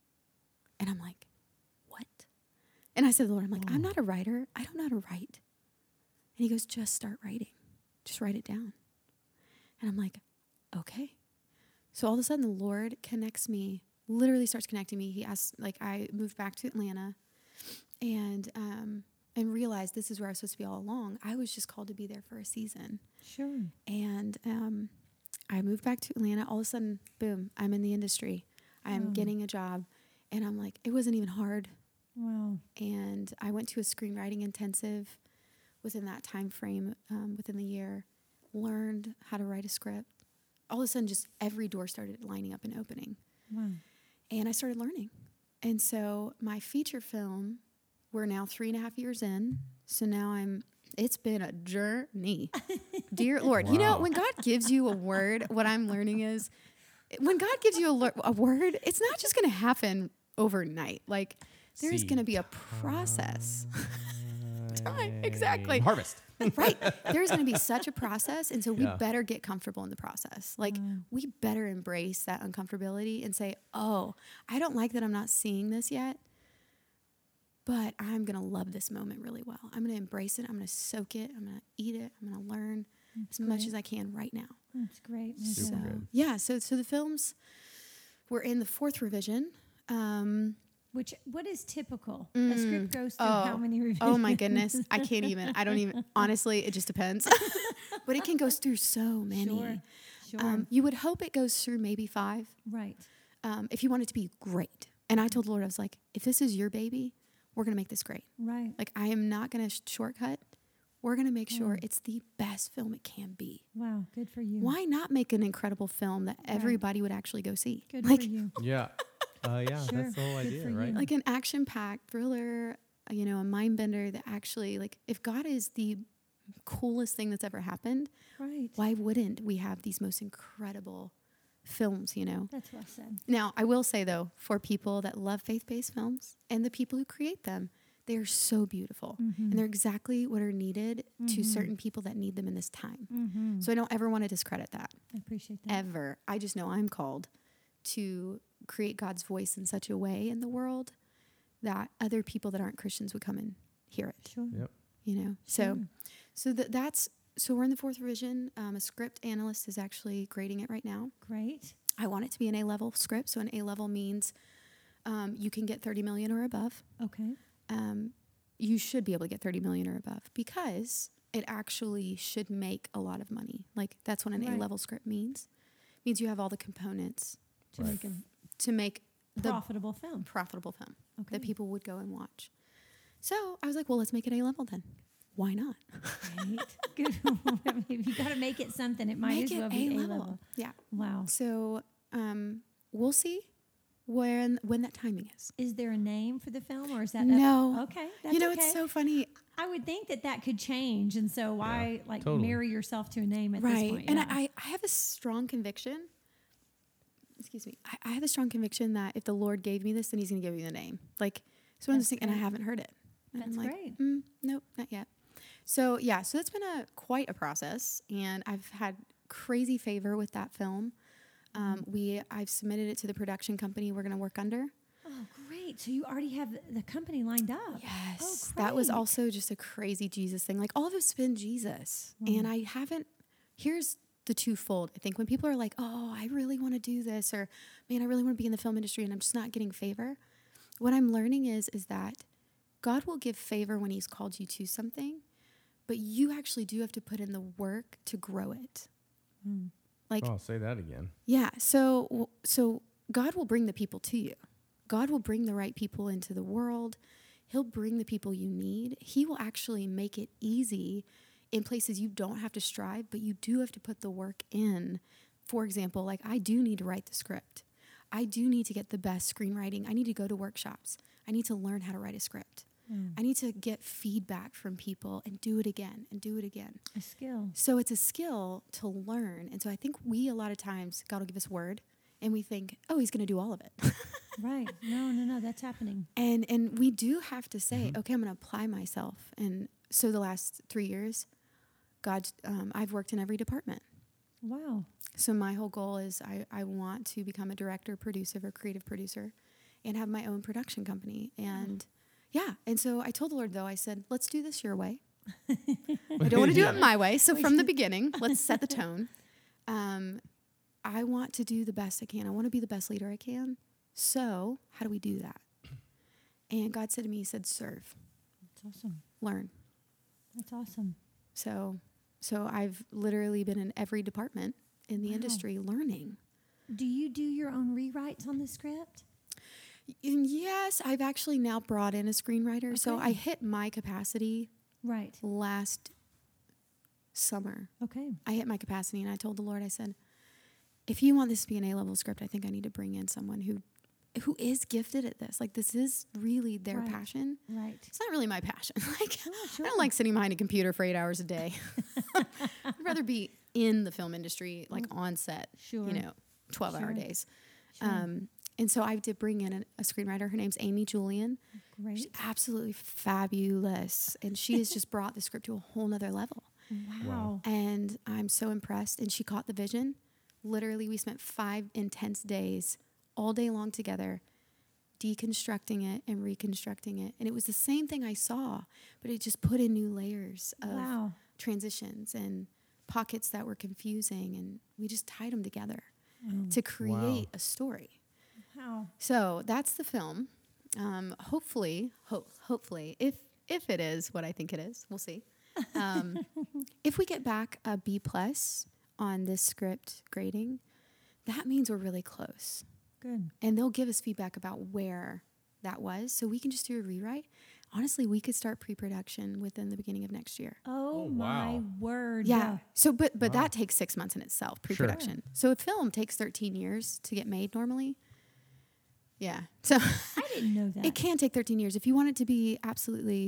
And I'm like, what? And I said to the Lord, I'm like, I'm not a writer. I don't know how to write. And he goes, just start writing. Just write it down. And I'm like, okay. So all of a sudden the Lord connects me, literally starts connecting me. He asks, like, I moved back to Atlanta and realized this is where I was supposed to be all along. I was just called to be there for a season. Sure. And I moved back to Atlanta. All of a sudden, boom, I'm in the industry. I'm getting a job. And I'm like, it wasn't even hard. Wow. And I went to a screenwriting intensive within that time frame, within the year, learned how to write a script. All of a sudden, just every door started lining up and opening. Wow. And I started learning. And so my feature film, we're now 3.5 years in. So now it's been a journey. Dear Lord. You know, Wow. when God gives you a word, what I'm learning is when God gives you a word, it's not just going to happen overnight. Like, there's going to be a process. Time, exactly. Harvest. Right. There's going to be such a process. And so we Yeah. better get comfortable in the process. Like, we better embrace that uncomfortability and say, oh, I don't like that I'm not seeing this yet, but I'm going to love this moment really well. I'm going to embrace it. I'm going to soak it. I'm going to eat it. I'm going to learn as much as I can right now. That's great. That's Super great. good. Yeah. So the films, we're in the 4th revision. What is typical? A script goes through how many revisions? Oh my goodness. I can't even, honestly, it just depends. But it can go through so many. Sure. You would hope it goes through maybe 5, Right. if you want it to be great. And I told the Lord, I was like, if this is your baby, we're going to make this great. Right. Like, I am not going to shortcut. We're going to make sure it's the best film it can be. Wow. Good for you. Why not make an incredible film that everybody would actually go see? Good Like, for you. Yeah. Yeah, Sure. that's the whole Good idea, for right? you. like an action-packed thriller, a mind bender that actually, like, if God is the coolest thing that's ever happened. Right. Why wouldn't we have these most incredible films, you know? That's well said. Now, I will say, though, for people that love faith-based films and the people who create them, they are so beautiful. Mm-hmm. And they're exactly what are needed to certain people that need them in this time. Mm-hmm. So I don't ever want to discredit that, I appreciate that. ever. I just know I'm called to create God's voice in such a way in the world that other people that aren't Christians would come and hear it, Sure. Yep. you know? Sure. So we're in the 4th revision. A script analyst is actually grading it right now. Great. I want it to be an A-level script. So an A-level means you can get 30 million or above. Okay. You should be able to get 30 million or above because it actually should make a lot of money. Like that's what an Right. A-level script means. It means you have all the components To make a to make the profitable film. profitable film Okay. that people would go and watch. So I was like, well, let's make it A-level then. Why not? Great. Good. If you got to make it something, it might Make as it well be A-level. A-level. Yeah. Wow. So we'll see when that timing is. Is there a name for the film, or is that No. Okay, that's You know, okay. it's so funny. I would think that could change, and so why totally. marry yourself to a name at this Right. point? And Yeah. I have a strong conviction. Excuse me. I have a strong conviction that if the Lord gave me this, then He's going to give me the name. Like, it's one of those That's things, and I great. haven't heard it. And That's I'm like, great. Nope, not yet. So yeah, so it's been quite a process, and I've had crazy favor with that film. I've submitted it to the production company we're going to work under. Oh, great! So you already have the company lined up. Yes, Oh, that was great. also just a crazy Jesus thing. Like all of it's been Jesus, and I haven't. Here's the twofold. I think when people are like, "Oh, I really want to do this," or "Man, I really want to be in the film industry," and I'm just not getting favor. What I'm learning is that God will give favor when He's called you to something, but you actually do have to put in the work to grow it. Like, Oh, say that again. yeah. So God will bring the people to you. God will bring the right people into the world. He'll bring the people you need. He will actually make it easy in places you don't have to strive, but you do have to put the work in. For example, like I do need to write the script. I do need to get the best screenwriting. I need to go to workshops. I need to learn how to write a script. I need to get feedback from people and do it again and do it again. A skill. So it's a skill to learn. And so I think a lot of times, God will give us word and we think, oh, He's going to do all of it. Right. No, that's happening. And we do have to say, okay, I'm going to apply myself. And so the last 3 years, I've worked in every department. Wow. So my whole goal is I want to become a director, producer, or creative producer and have my own production company. And yeah. And so I told the Lord, though, I said, let's do this your way. I don't want to do it my way. So from the beginning, let's set the tone. I want to do the best I can. I want to be the best leader I can. So how do we do that? And God said to me, He said, serve, That's awesome. learn. That's awesome. So I've literally been in every department in the Wow. industry learning. Do you do your own rewrites on the script? And yes, I've actually now brought in a screenwriter. So Okay. I hit my capacity Right. last summer. Okay. I hit my capacity and I told the Lord, I said, if you want this to be an A-level script, I think I need to bring in someone who is gifted at this. Like this is really their Right. passion. Right. It's not really my passion. Like Sure. I don't like sitting behind a computer for 8 hours a day. I'd rather be in the film industry, like on set, Sure. 12-hour Sure. days. Sure. And so I did bring in a screenwriter. Her name's Amy Julian. Great. She's absolutely fabulous. And she has just brought the script to a whole nother level. Wow. And I'm so impressed. And she caught the vision. Literally, we spent 5 intense days all day long together, deconstructing it and reconstructing it. And it was the same thing I saw, but it just put in new layers of Wow. transitions and pockets that were confusing. And we just tied them together to create a story. Wow. So that's the film. Hopefully, if it is what I think it is, we'll see. If we get back a B+ on this script grading, that means we're really close. Good. And they'll give us feedback about where that was, so we can just do a rewrite. Honestly, we could start pre-production within the beginning of next year. Oh, Oh, my wow. word. Yeah. So, but Wow. that takes 6 months in itself, pre-production. So a film takes 13 years to get made normally. Yeah. So I didn't know that. it can take 13 years if you want it to be absolutely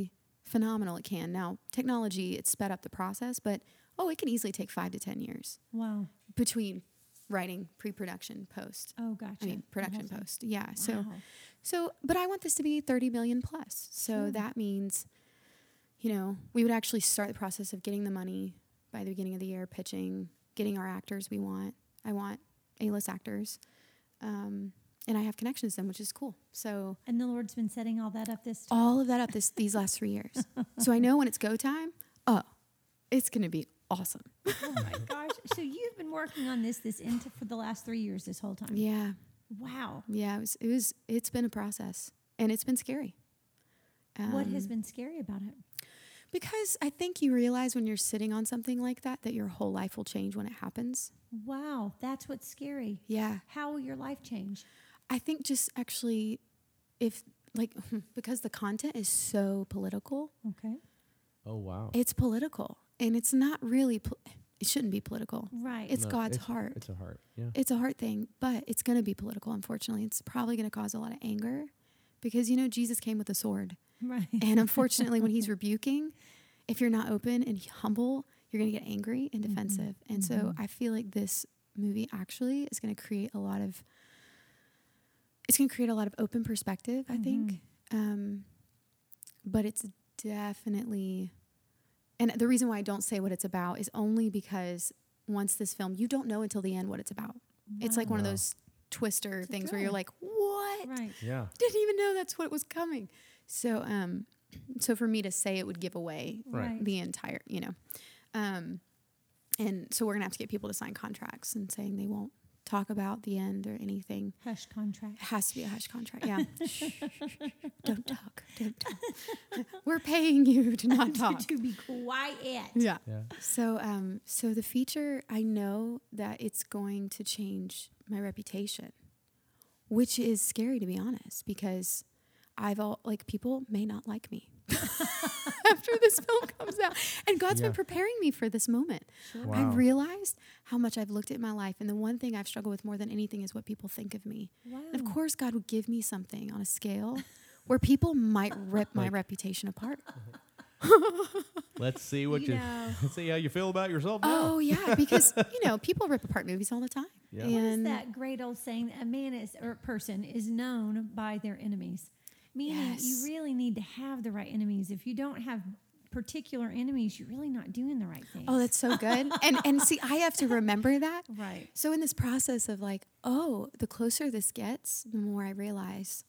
phenomenal it can. Now, technology, it's sped up the process, but it can easily take 5 to 10 years Wow. between writing, pre-production, post. Oh, gotcha. I mean, production, The whole thing. post. Yeah. Wow. So, but I want this to be 30 million plus. So Sure. that means, we would actually start the process of getting the money by the beginning of the year, pitching, getting our actors we want. I want A-list actors. And I have connections to them, which is cool. So And the Lord's been setting all that up this time. all of that up these last 3 years. So I know when it's go time, it's going to be awesome. Oh my gosh. So you've been working on this for the last 3 years, this whole time. Yeah. Wow. Yeah. It's been a process, and it's been scary. What has been scary about it? Because I think you realize when you're sitting on something like that your whole life will change when it happens. Wow. That's what's scary. Yeah. How will your life change? I think just actually because the content is so political, Okay. Oh, wow. it's political, and it's not really, it shouldn't be political. Right. It's God's heart. It's a heart. Yeah. It's a heart thing, but it's going to be political, unfortunately. It's probably going to cause a lot of anger because, Jesus came with a sword. right. And unfortunately, when he's rebuking, if you're not open and humble, you're going to get angry and defensive. And so I feel like this movie actually is going to create a lot of open perspective, I think. But it's definitely, and the reason why I don't say what it's about is only because once this film, you don't know until the end what it's about. It's like one of Wow. those twister things where thriller. you're like, what? Right. Yeah. Didn't even know that's what was coming. So, so for me to say it would give away Right. the entire, and so we're gonna have to get people to sign contracts and saying they won't talk about the end or anything. Hush contract. It has to be a hush contract. Yeah. Don't talk. Don't talk. We're paying you to not talk. To be quiet. Yeah. Yeah. So, so the feature, I know that it's going to change my reputation, which is scary, to be honest, because people may not like me after this film comes out. And God's been preparing me for this moment. Sure. Wow. I realized how much I've looked at my life, and the one thing I've struggled with more than anything is what people think of me. Wow. And of course, God would give me something on a scale where people might rip my reputation apart. Let's see what You know. let's see how you feel about yourself now. Oh, yeah, because, people rip apart movies all the time. Yeah. What is And that great old saying that a man or a person is known by their enemies? Meaning you Yes. really need to have the right enemies. If you don't have particular enemies, you're really not doing the right thing. Oh, that's so good. And see, I have to remember that. Right. So in this process of the closer this gets, the more I realize,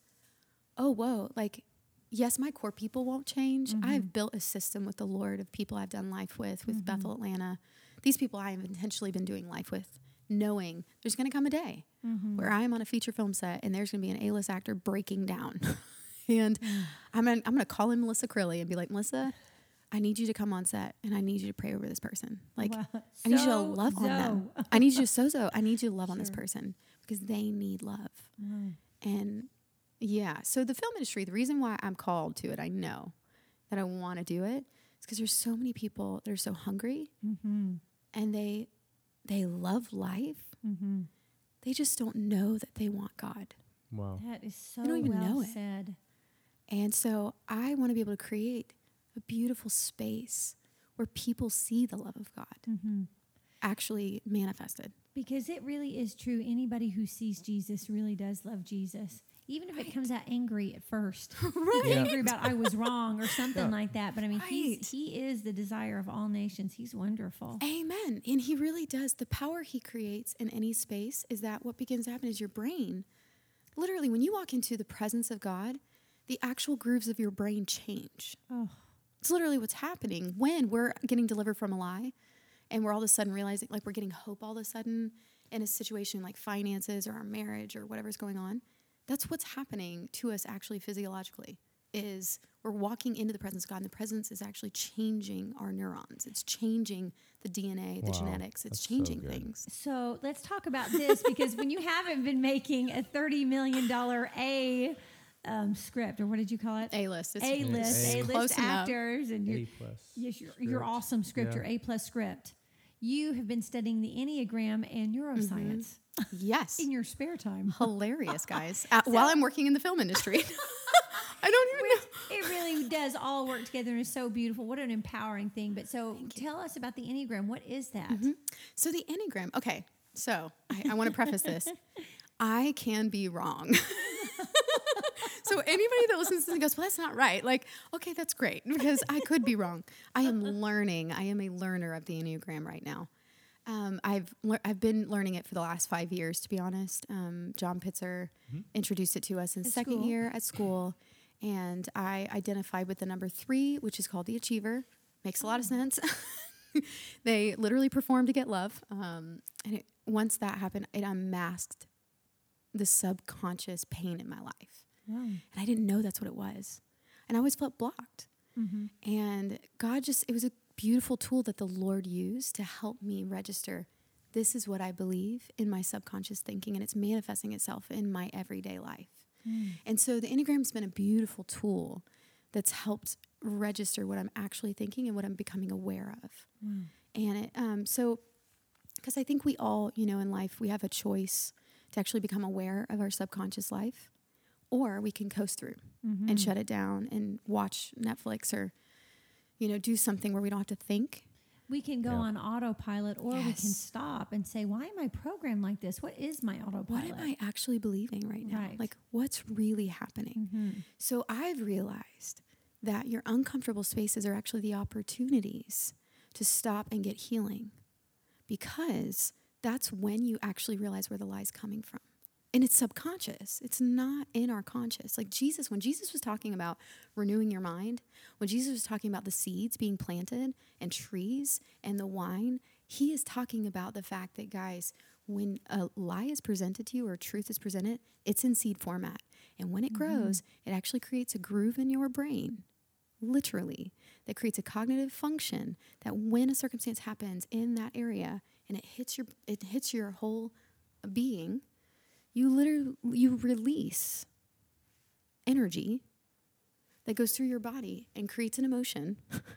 yes, my core people won't change. I've built a system with the Lord of people I've done life with Bethel Atlanta. These people I have intentionally been doing life with, knowing there's going to come a day where I am on a feature film set and there's going to be an A-list actor breaking down. And I'm gonna call in Melissa Crilly and be like, Melissa, I need you to come on set and I need you to pray over this person. Like, Wow. I need you to love on them. I need you to I need you to love on this Sure. person because they need love. Wow. And yeah, so the film industry, the reason why I'm called to it, I know that I want to do it, is because there's so many people that are so hungry and they love life. They just don't know that they want God. Wow. That is so They don't even well know it. said. And so I want to be able to create a beautiful space where people see the love of God actually manifested. Because it really is true. Anybody who sees Jesus really does love Jesus. Even if it comes out angry at first. Right. He's angry about I was wrong or something like that. But I mean, Right. he is the desire of all nations. He's wonderful. Amen. And he really does. The power he creates in any space is that what begins to happen is your brain, literally, when you walk into the presence of God, the actual grooves of your brain change. Oh. It's literally what's happening when we're getting delivered from a lie and we're all of a sudden realizing, like, we're getting hope all of a sudden in a situation like finances or our marriage or whatever's going on. That's what's happening to us actually physiologically, is we're walking into the presence of God, and the presence is actually changing our neurons. It's changing the DNA, the Wow, genetics. It's that's so changing good. things. So let's talk about this because when you haven't been making a $30 million script, or what did you call it? A-list. It's A-list, A. Close A-list enough. actors, and A plus. yes, your script. awesome script, Yeah. your A+ script. You have been studying the Enneagram and neuroscience Yes. in your spare time. Hilarious, guys. While I'm working in the film industry. I don't even know. It really does all work together and is so beautiful. What an empowering thing. But so tell us about the Enneagram. What is that? So the Enneagram, okay, so I want to preface this. I can be wrong. So anybody that listens to this and goes, well, that's not right. Like, okay, that's great because I could be wrong. I am learning. I am a learner of the Enneagram right now. I've been learning it for the last 5 years, to be honest. John Pitzer introduced it to us in second year at school. And I identified with the number 3, which is called the achiever. Makes a lot of sense. They literally perform to get love. Once that happened, it unmasked the subconscious pain in my life. Wow. And I didn't know that's what it was. And I always felt blocked. And God it was a beautiful tool that the Lord used to help me register, this is what I believe in my subconscious thinking, and it's manifesting itself in my everyday life. And so the Enneagram's been a beautiful tool that's helped register what I'm actually thinking and what I'm becoming aware of. And it, so, because I think we all, in life, we have a choice to actually become aware of our subconscious life, or we can coast through and shut it down and watch Netflix or, do something where we don't have to think. We can go on autopilot, or we can stop and say, why am I programmed like this? What is my autopilot? What am I actually believing right now? Right. Like, what's really happening? So I've realized that your uncomfortable spaces are actually the opportunities to stop and get healing, because that's when you actually realize where the lie's coming from. And it's subconscious. It's not in our conscious. Like when Jesus was talking about renewing your mind, when Jesus was talking about the seeds being planted and trees and the wine, he is talking about the fact that, guys, when a lie is presented to you or truth is presented, it's in seed format. And when it grows, it actually creates a groove in your brain, literally, that creates a cognitive function that when a circumstance happens in that area and it hits your whole being, you release energy that goes through your body and creates an emotion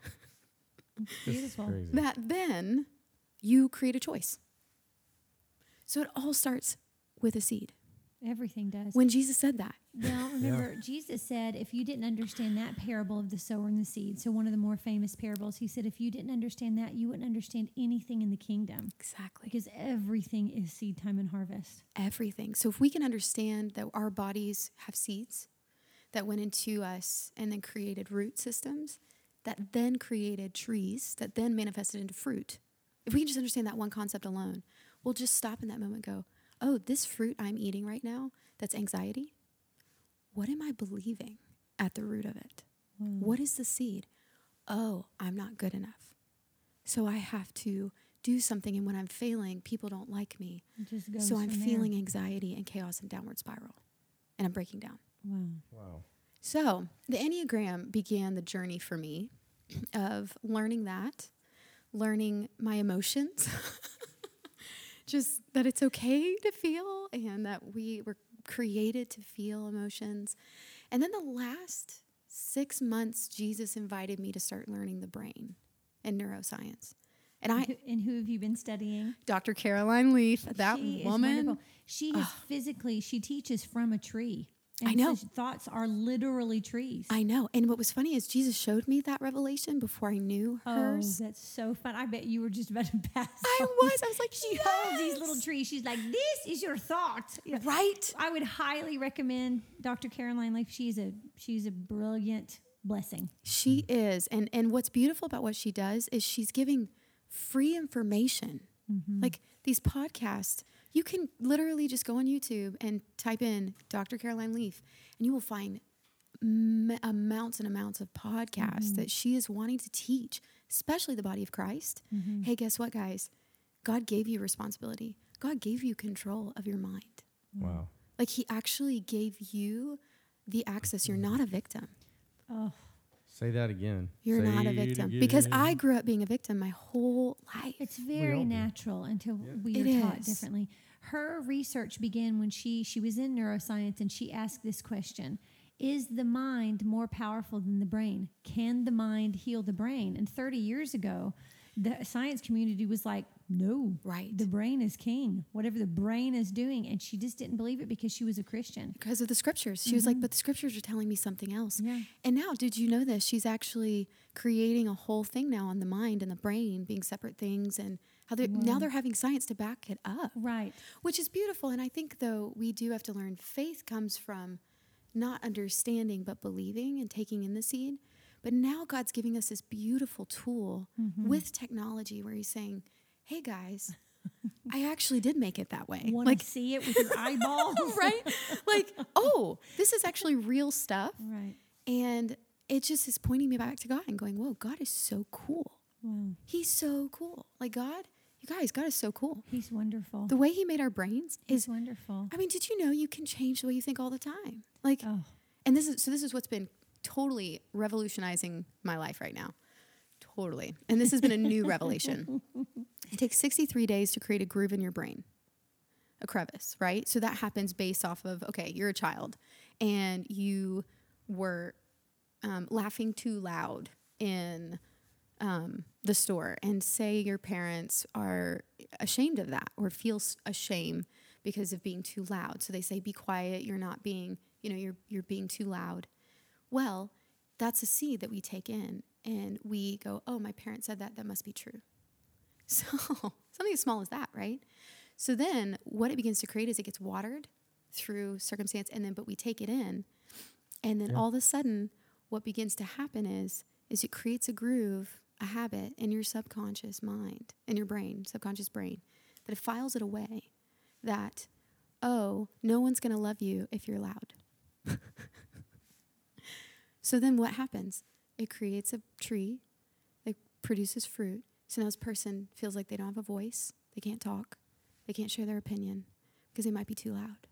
Beautiful. that then you create a choice. So it all starts with a seed. Everything does. When Jesus said that. Well, remember, Jesus said, if you didn't understand that parable of the sower and the seed, so one of the more famous parables, he said, if you didn't understand that, you wouldn't understand anything in the kingdom. Exactly. Because everything is seed time and harvest. Everything. So if we can understand that our bodies have seeds that went into us and then created root systems, that then created trees, that then manifested into fruit. If we can just understand that one concept alone, we'll just stop in that moment and go, oh, this fruit I'm eating right now, that's anxiety. What am I believing at the root of it? What is the seed? Oh, I'm not good enough. So I have to do something. And when I'm failing, people don't like me. So I'm feeling anxiety and chaos and downward spiral. And I'm breaking down. Wow. So the Enneagram began the journey for me of learning my emotions, just that it's okay to feel and that we were created to feel emotions. And then the last 6 months, Jesus invited me to start learning the brain and neuroscience. And who have you been studying? Dr. Caroline Leaf, that She is woman. wonderful. She is she teaches from a tree. And I know. So thoughts are literally trees. I know. And what was funny is Jesus showed me that revelation before I knew hers. Oh, that's so fun. I bet you were just about to pass I out. was like, She holds these little trees. She's like, this is your thought. You know, right? I would highly recommend Dr. Caroline Leaf. She's a brilliant blessing. She is. And what's beautiful about what she does is she's giving free information. Like these podcasts, you can literally just go on YouTube and type in Dr. Caroline Leaf, and you will find amounts and amounts of podcasts that she is wanting to teach, especially the body of Christ. Hey, guess what, guys? God gave you responsibility. God gave you control of your mind. Wow. Like he actually gave you the access. You're not a victim. Oh, Say that again. You're Say not a it victim. again. Because I grew up being a victim my whole life. it's all very do. natural until we It are taught is. differently. Her research began when she was in neuroscience, and she asked this question: is the mind more powerful than the brain? Can the mind heal the brain? And 30 years ago, the science community was like, no. Right. The brain is king. Whatever the brain is doing. And she just didn't believe it because she was a Christian. Because of the scriptures. She was like, but the scriptures are telling me something else. Yeah. And now, did you know this? She's actually creating a whole thing now on the mind and the brain being separate things, and how now they're having science to back it up. Right. Which is beautiful. And I think, though, we do have to learn faith comes from not understanding, but believing and taking in the seed. But now God's giving us this beautiful tool with technology where he's saying, hey, guys, I actually did make it that way. Want to see it with your eyeballs? Right? Like, oh, this is actually real stuff. Right. And it just is pointing me back to God and going, whoa, God is so cool. Wow. He's so cool. Like, God, you guys, God is so cool. He's wonderful. The way he made our brains He's wonderful. I mean, did you know you can change the way you think all the time? Like, Oh. and this is what's been totally revolutionizing my life right now. Totally. And this has been a new revelation. It takes 63 days to create a groove in your brain, a crevice, right? So that happens based off of, okay, you're a child and you were laughing too loud in the store, and say your parents are ashamed of that or feel a shame because of being too loud. So they say, be quiet. You're not being, you're being too loud. Well, that's a seed that we take in, and we go, oh, my parents said that must be true. So something as small as that, right? So then what it begins to create is it gets watered through circumstance, but we take it in, and then all of a sudden what begins to happen is it creates a groove, a habit in your subconscious mind, in your brain, subconscious brain, that it files it away that, oh, no one's going to love you if you're loud. So then what happens? It creates a tree that produces fruit. So now this person feels like they don't have a voice. They can't talk. They can't share their opinion because they might be too loud.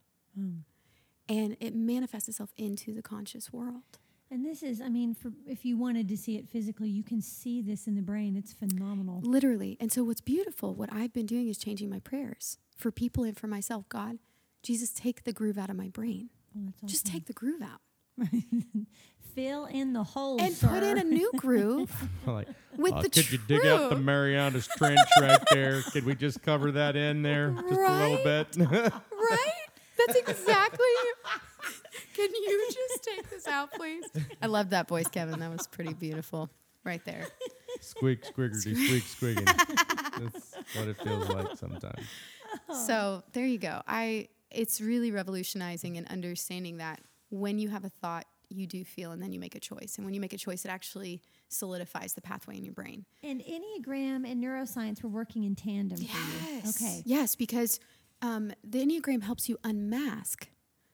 And it manifests itself into the conscious world. And this is, if you wanted to see it physically, you can see this in the brain. It's phenomenal. Literally. And so what's beautiful, what I've been doing is changing my prayers for people and for myself. God, Jesus, take the groove out of my brain. Oh, that's awesome. Just take the groove out. Fill in the hole, and sir. put in a new groove Like, with the could you dig out the Marianas Trench right there? Could we just cover that in there just a little bit? Right? That's exactly. Can you just take this out, please? I love that voice, Kevin. That was pretty beautiful right there. Squeak, squiggerty, squeak, squigging. That's what it feels like sometimes. So there you go. It's really revolutionizing and understanding that when you have a thought, you do feel, and then you make a choice. And when you make a choice, it actually solidifies the pathway in your brain. And Enneagram and neuroscience were working in tandem for you. Okay. Yes, because the Enneagram helps you unmask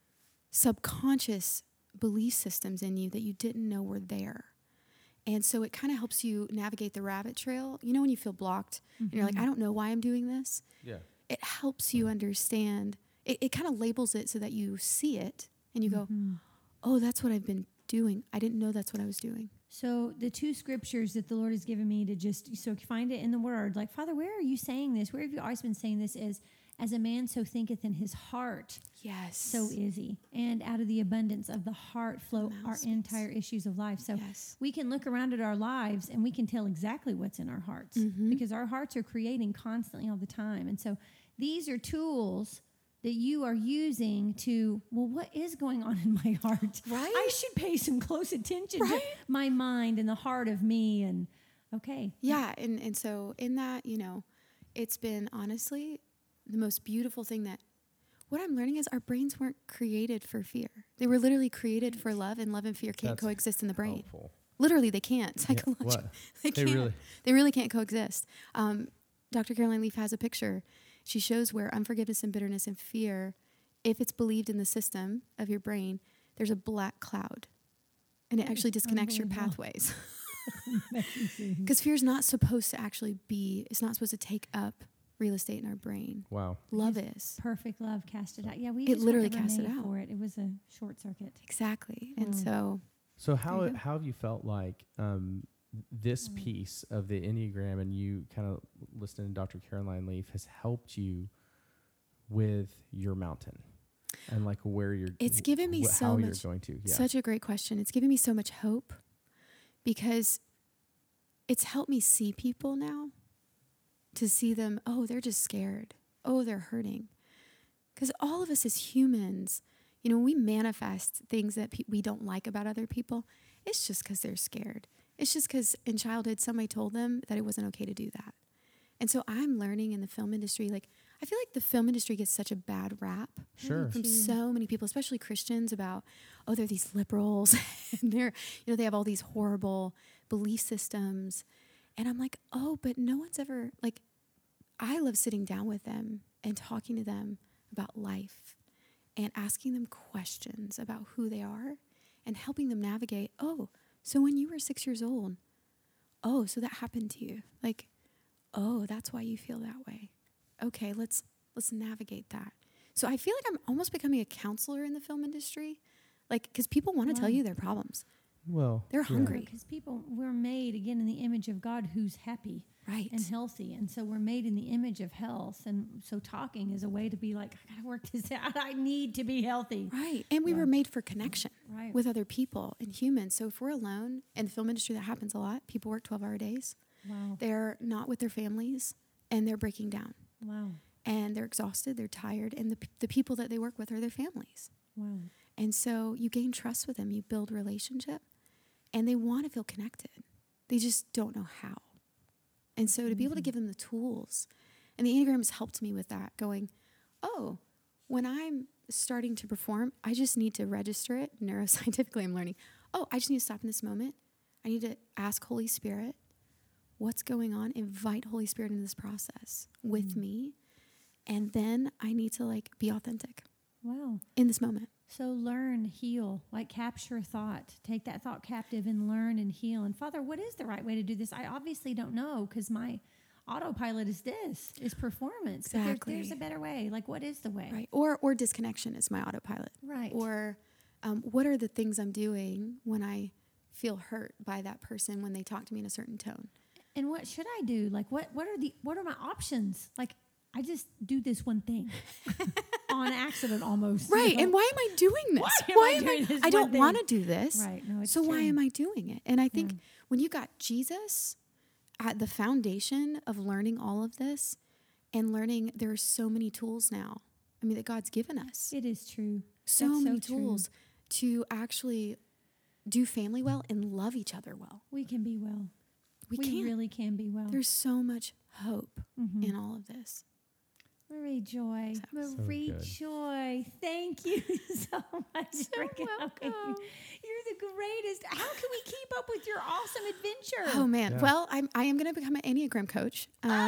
subconscious belief systems in you that you didn't know were there. And so it kind of helps you navigate the rabbit trail. You know when you feel blocked and you're like, I don't know why I'm doing this? Yeah. It helps you understand. It kind of labels it so that you see it and you go, oh, that's what I've been doing. I didn't know that's what I was doing. So the two scriptures that the Lord has given me to find it in the Word, like, Father, where are you saying this? Where have you always been saying this? Is, as a man so thinketh in his heart, yes, so is he. And out of the abundance of the heart flow our entire issues of life. So we can look around at our lives and we can tell exactly what's in our hearts because our hearts are creating constantly all the time. And so these are tools that you are using to, what is going on in my heart? Right. I should pay some close attention to my mind and the heart of me. And okay. Yeah. And so in that, it's been honestly the most beautiful thing that what I'm learning is our brains weren't created for fear. They were literally created for love, and love and fear can't coexist in the brain. Helpful. Literally, they can't. Psychologically, they can't. They really can't coexist. Dr. Caroline Leaf has a picture. She shows where unforgiveness and bitterness and fear, if it's believed in the system of your brain, there's a black cloud. And it actually disconnects your pathways. Because fear is not supposed to actually be, it's not supposed to take up real estate in our brain. Wow. Love is. Perfect love cast it out. Yeah, it literally cast it out. For it. It was a short circuit. Exactly. And so how have you felt like this piece of the Enneagram and you kind of listening to Dr. Caroline Leaf has helped you with your mountain and like where you're it's given me so much, you're going to. Yeah. Such a great question. It's given me so much hope because it's helped me see people now to see them, oh, they're just scared. Oh, they're hurting. Because all of us as humans, you know, we manifest things that we don't like about other people. It's just because they're scared. It's just because in childhood, somebody told them that it wasn't okay to do that. And so I'm learning in the film industry, like, I feel like the film industry gets such a bad rap Sure. from so many people, especially Christians, about, oh, they're these liberals and they're, you know, they have all these horrible belief systems. And I'm like, oh, but no one's ever, like, I love sitting down with them and talking to them about life and asking them questions about who they are and helping them navigate. Oh, so when you were 6 years old, oh, so that happened to you. Like, oh, that's why you feel that way. Okay, let's navigate that. So I feel like I'm almost becoming a counselor in the film industry, like, because people want to tell you their problems. Well, They're hungry. Because people, we're made, again, in the image of God who's happy. Right. And healthy. And so we're made in the image of health. And so talking is a way to be like, I got to work this out. I need to be healthy. Right. And we were made for connection Right. with other people and humans. So if we're alone, in the film industry, that happens a lot. People work 12-hour days. Wow. They're not with their families and they're breaking down. Wow. And they're exhausted, they're tired. And the people that they work with are their families. Wow. And so you gain trust with them. You build relationship. And they want to feel connected. They just don't know how. And so to be able to give them the tools, and the Enneagram has helped me with that, going, oh, when I'm starting to perform, I just need to register it. Neuroscientifically, I'm learning, oh, I just need to stop in this moment. I need to ask Holy Spirit, what's going on? Invite Holy Spirit into this process with me. And then I need to, like, be authentic Wow. in this moment. So learn, heal, like capture a thought, take that thought captive and learn and heal. And Father, what is the right way to do this? I obviously don't know because my autopilot is performance. But Exactly. there's a better way. Like, what is the way? Right. Or disconnection is my autopilot. Right. Or what are the things I'm doing when I feel hurt by that person when they talk to me in a certain tone? And what should I do? Like, what are my options? Like, I just do this one thing on accident almost. Right. You know? And why am I doing this? Why am I doing this I don't one thing? want to do this. Right. No, it's So why true. am I doing it? And I think when you got Jesus at the foundation of learning all of this and learning there are so many tools now, I mean, that God's given us. It is true. So That's many true. tools to actually do family well and love each other well. We can be well. We We can. really can be well. There's so much hope Mhm. in all of this. Marie Joy. So Marie good. Joy. Thank you so much for coming. welcome. You're the greatest. How can we keep up with your awesome adventure? Oh man. Yeah. Well, I am going to become an Enneagram coach.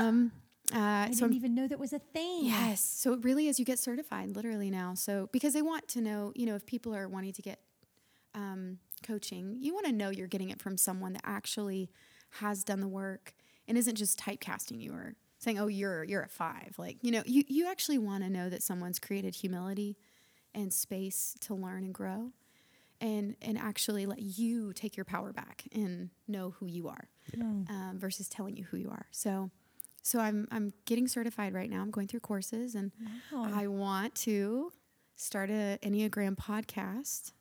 I So didn't even know that was a thing. yes. So it really is. You get certified literally now. So because they want to know, you know, if people are wanting to get coaching, you want to know you're getting it from someone that actually has done the work and isn't just typecasting you or saying, oh, you're a 5. Like, you know, you actually want to know that someone's created humility and space to learn and grow and actually let you take your power back and know who you are Wow. versus telling you who you are. So I'm getting certified right now. I'm going through courses and Wow. I want to start a Enneagram podcast.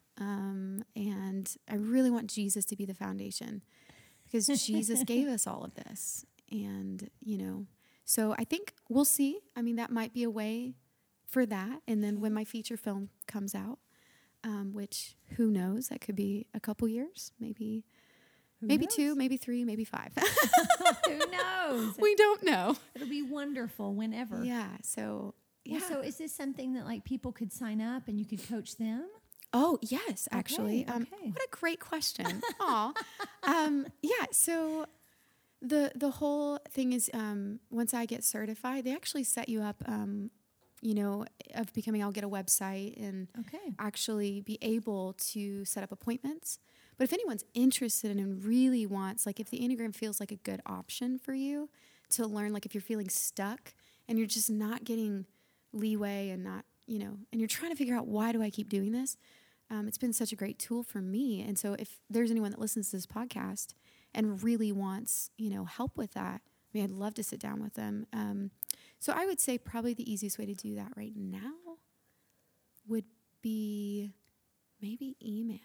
And I really want Jesus to be the foundation because Jesus gave us all of this. And, you know, so I think we'll see. I mean, that might be a way for that. And then when my feature film comes out, which who knows, that could be a couple years, maybe Who 2, knows? maybe 3, maybe 5. Who knows? We don't know. It'll be wonderful whenever. Yeah. So, yeah. Well, so is this something that like people could sign up and you could coach them? Oh, yes, actually. Okay. What a great question. Aw. Yeah, so the whole thing is once I get certified, they actually set you up, you know, of becoming, I'll get a website and Okay. actually be able to set up appointments. But if anyone's interested and really wants, like if the Enneagram feels like a good option for you to learn, like if you're feeling stuck and you're just not getting leeway and not, you know, and you're trying to figure out why do I keep doing this? It's been such a great tool for me. And so if there's anyone that listens to this podcast and really wants, you know, help with that, I mean, I'd love to sit down with them. So I would say probably the easiest way to do that right now would be maybe email.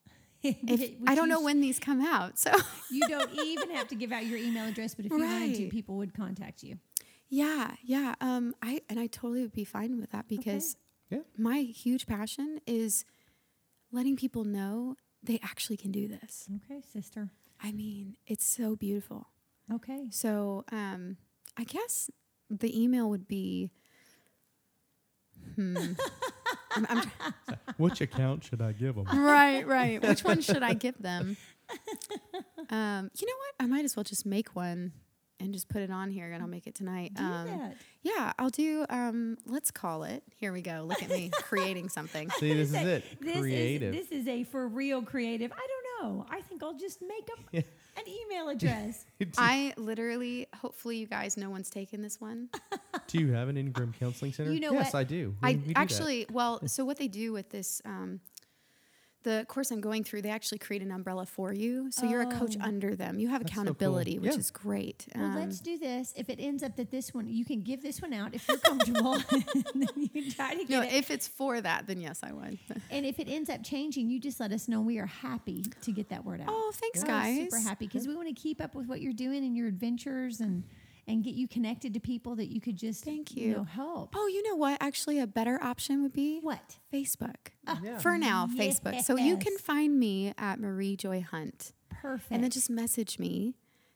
I don't know when these come out, so You don't even have to give out your email address, but if you wanted to, Right. people would contact you. Yeah. I totally would be fine with that because Yeah. my huge passion is letting people know they actually can do this. Okay, sister. I mean, it's so beautiful. Okay. So, I guess the email would be, Which account should I give them? right. Which one should I give them? You know what? I might as well just make one and just put it on here, and I'll make it tonight. Do that. Yeah, I'll do, let's call it. Here we go. Look at me creating something. See, this is it. This Creative. This is a for real creative. I don't know. I think I'll just make up an email address. I literally, hopefully you guys, no one's taken this one. Do you have an Ingram Counseling Center? You know yes, what? I do. I We do that. actually, well, so what they do with this, the course I'm going through, they actually create an umbrella for you. So you're a coach Oh. under them. You have That's so cool. accountability, which Yeah. is great. Well, let's do this. If it ends up that this one, you can give this one out if you're comfortable. And then you can try to get no, it. if it's for that, then yes, I would. And if it ends up changing, you just let us know. We are happy to get that word out. Oh, thanks, We're guys. super happy because we want to keep up with what you're doing and your adventures and get you connected to people that you could just Thank you know, you. help. Oh, you know what? Actually, a better option would be What? Facebook. Yeah. For now, Facebook. So you can Yes. find me at Marie Joy Hunt. Perfect. And then just message me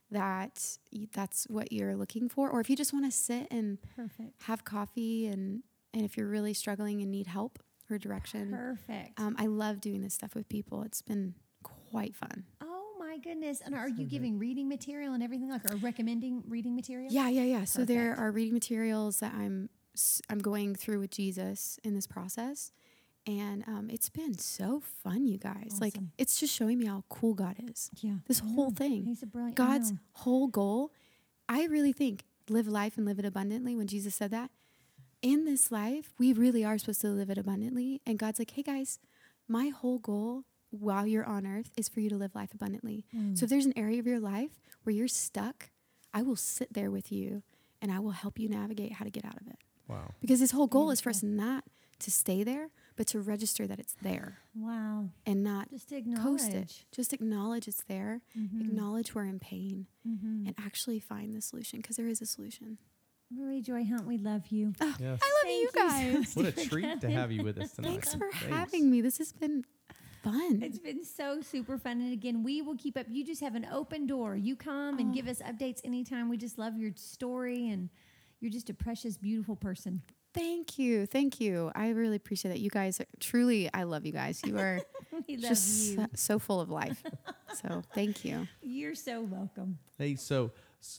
that that's what you're looking for. Or if you just want to sit and perfect. have coffee and if you're really struggling and need help or direction. Perfect. I love doing this stuff with people. It's been quite fun. Oh my goodness. And are you giving reading material and everything like or recommending reading material? Yeah. So there Perfect. are reading materials that I'm going through with Jesus in this process. And it's been so fun, you guys. Like, Awesome. it's just showing me how cool God is. Yeah. This I whole know. thing. He's a brilliant. I God's know. whole goal, I really think, live life and live it abundantly. When Jesus said that, in this life, we really are supposed to live it abundantly. And God's like, hey guys, my whole goal while you're on earth is for you to live life abundantly. So if there's an area of your life where you're stuck, I will sit there with you and I will help you navigate how to get out of it. Wow. Because his whole goal is for us not to stay there, but to register that it's there Wow. and not Just acknowledge. coast it. Just acknowledge it's there, acknowledge we're in pain, and actually find the solution because there is a solution. Marie Joy Hunt, we love you. Oh, Yes. I love you Thank you guys. What a treat to have you with us tonight. Thanks for having me. This has been fun. It's been so super fun. And again, we will keep up. You just have an open door. You come and give us updates anytime. We just love your story and you're just a precious, beautiful person. Thank you. Thank you. I really appreciate that. You guys, truly, I love you guys. You are We love just you. so full of life. So thank you. You're so welcome. Hey, so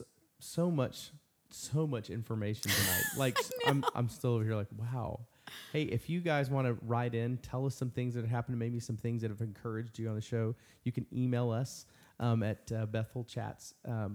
much information tonight. Like I'm still over here like, wow. Hey, if you guys want to write in, tell us some things that have happened, maybe some things that have encouraged you on the show. You can email us at Bethel Chats,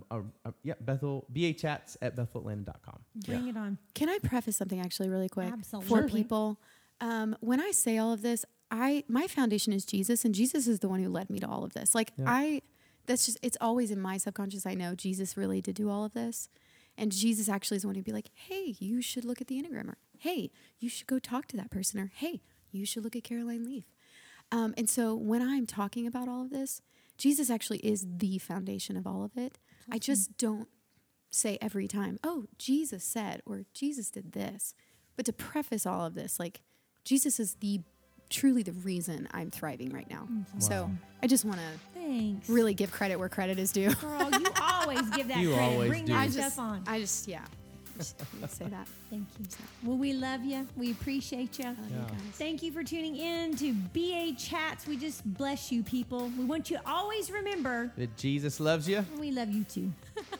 BAChats@BethelAtlanta.com. Bring it on. Can I preface something actually really quick Absolutely. for people? When I say all of this, my foundation is Jesus, and Jesus is the one who led me to all of this. Like it's always in my subconscious. I know Jesus really did do all of this. And Jesus actually is the one who'd be like, hey, you should look at the Enneagram, or hey, you should go talk to that person, or hey, you should look at Caroline Leaf. And so when I'm talking about all of this, Jesus actually is the foundation of all of it. I just don't say every time, oh, Jesus said, or Jesus did this. But to preface all of this, like, Jesus is truly the reason I'm thriving right now. So I just want to Thanks. really give credit where credit is due. Girl, you always give that You credit. always Bring do. that I stuff on. Just say that. Thank you. Well, we love you. We appreciate you. I love you guys. Thank you for tuning in to BA Chats. We just bless you, people. We want you to always remember That Jesus loves you. we love you too.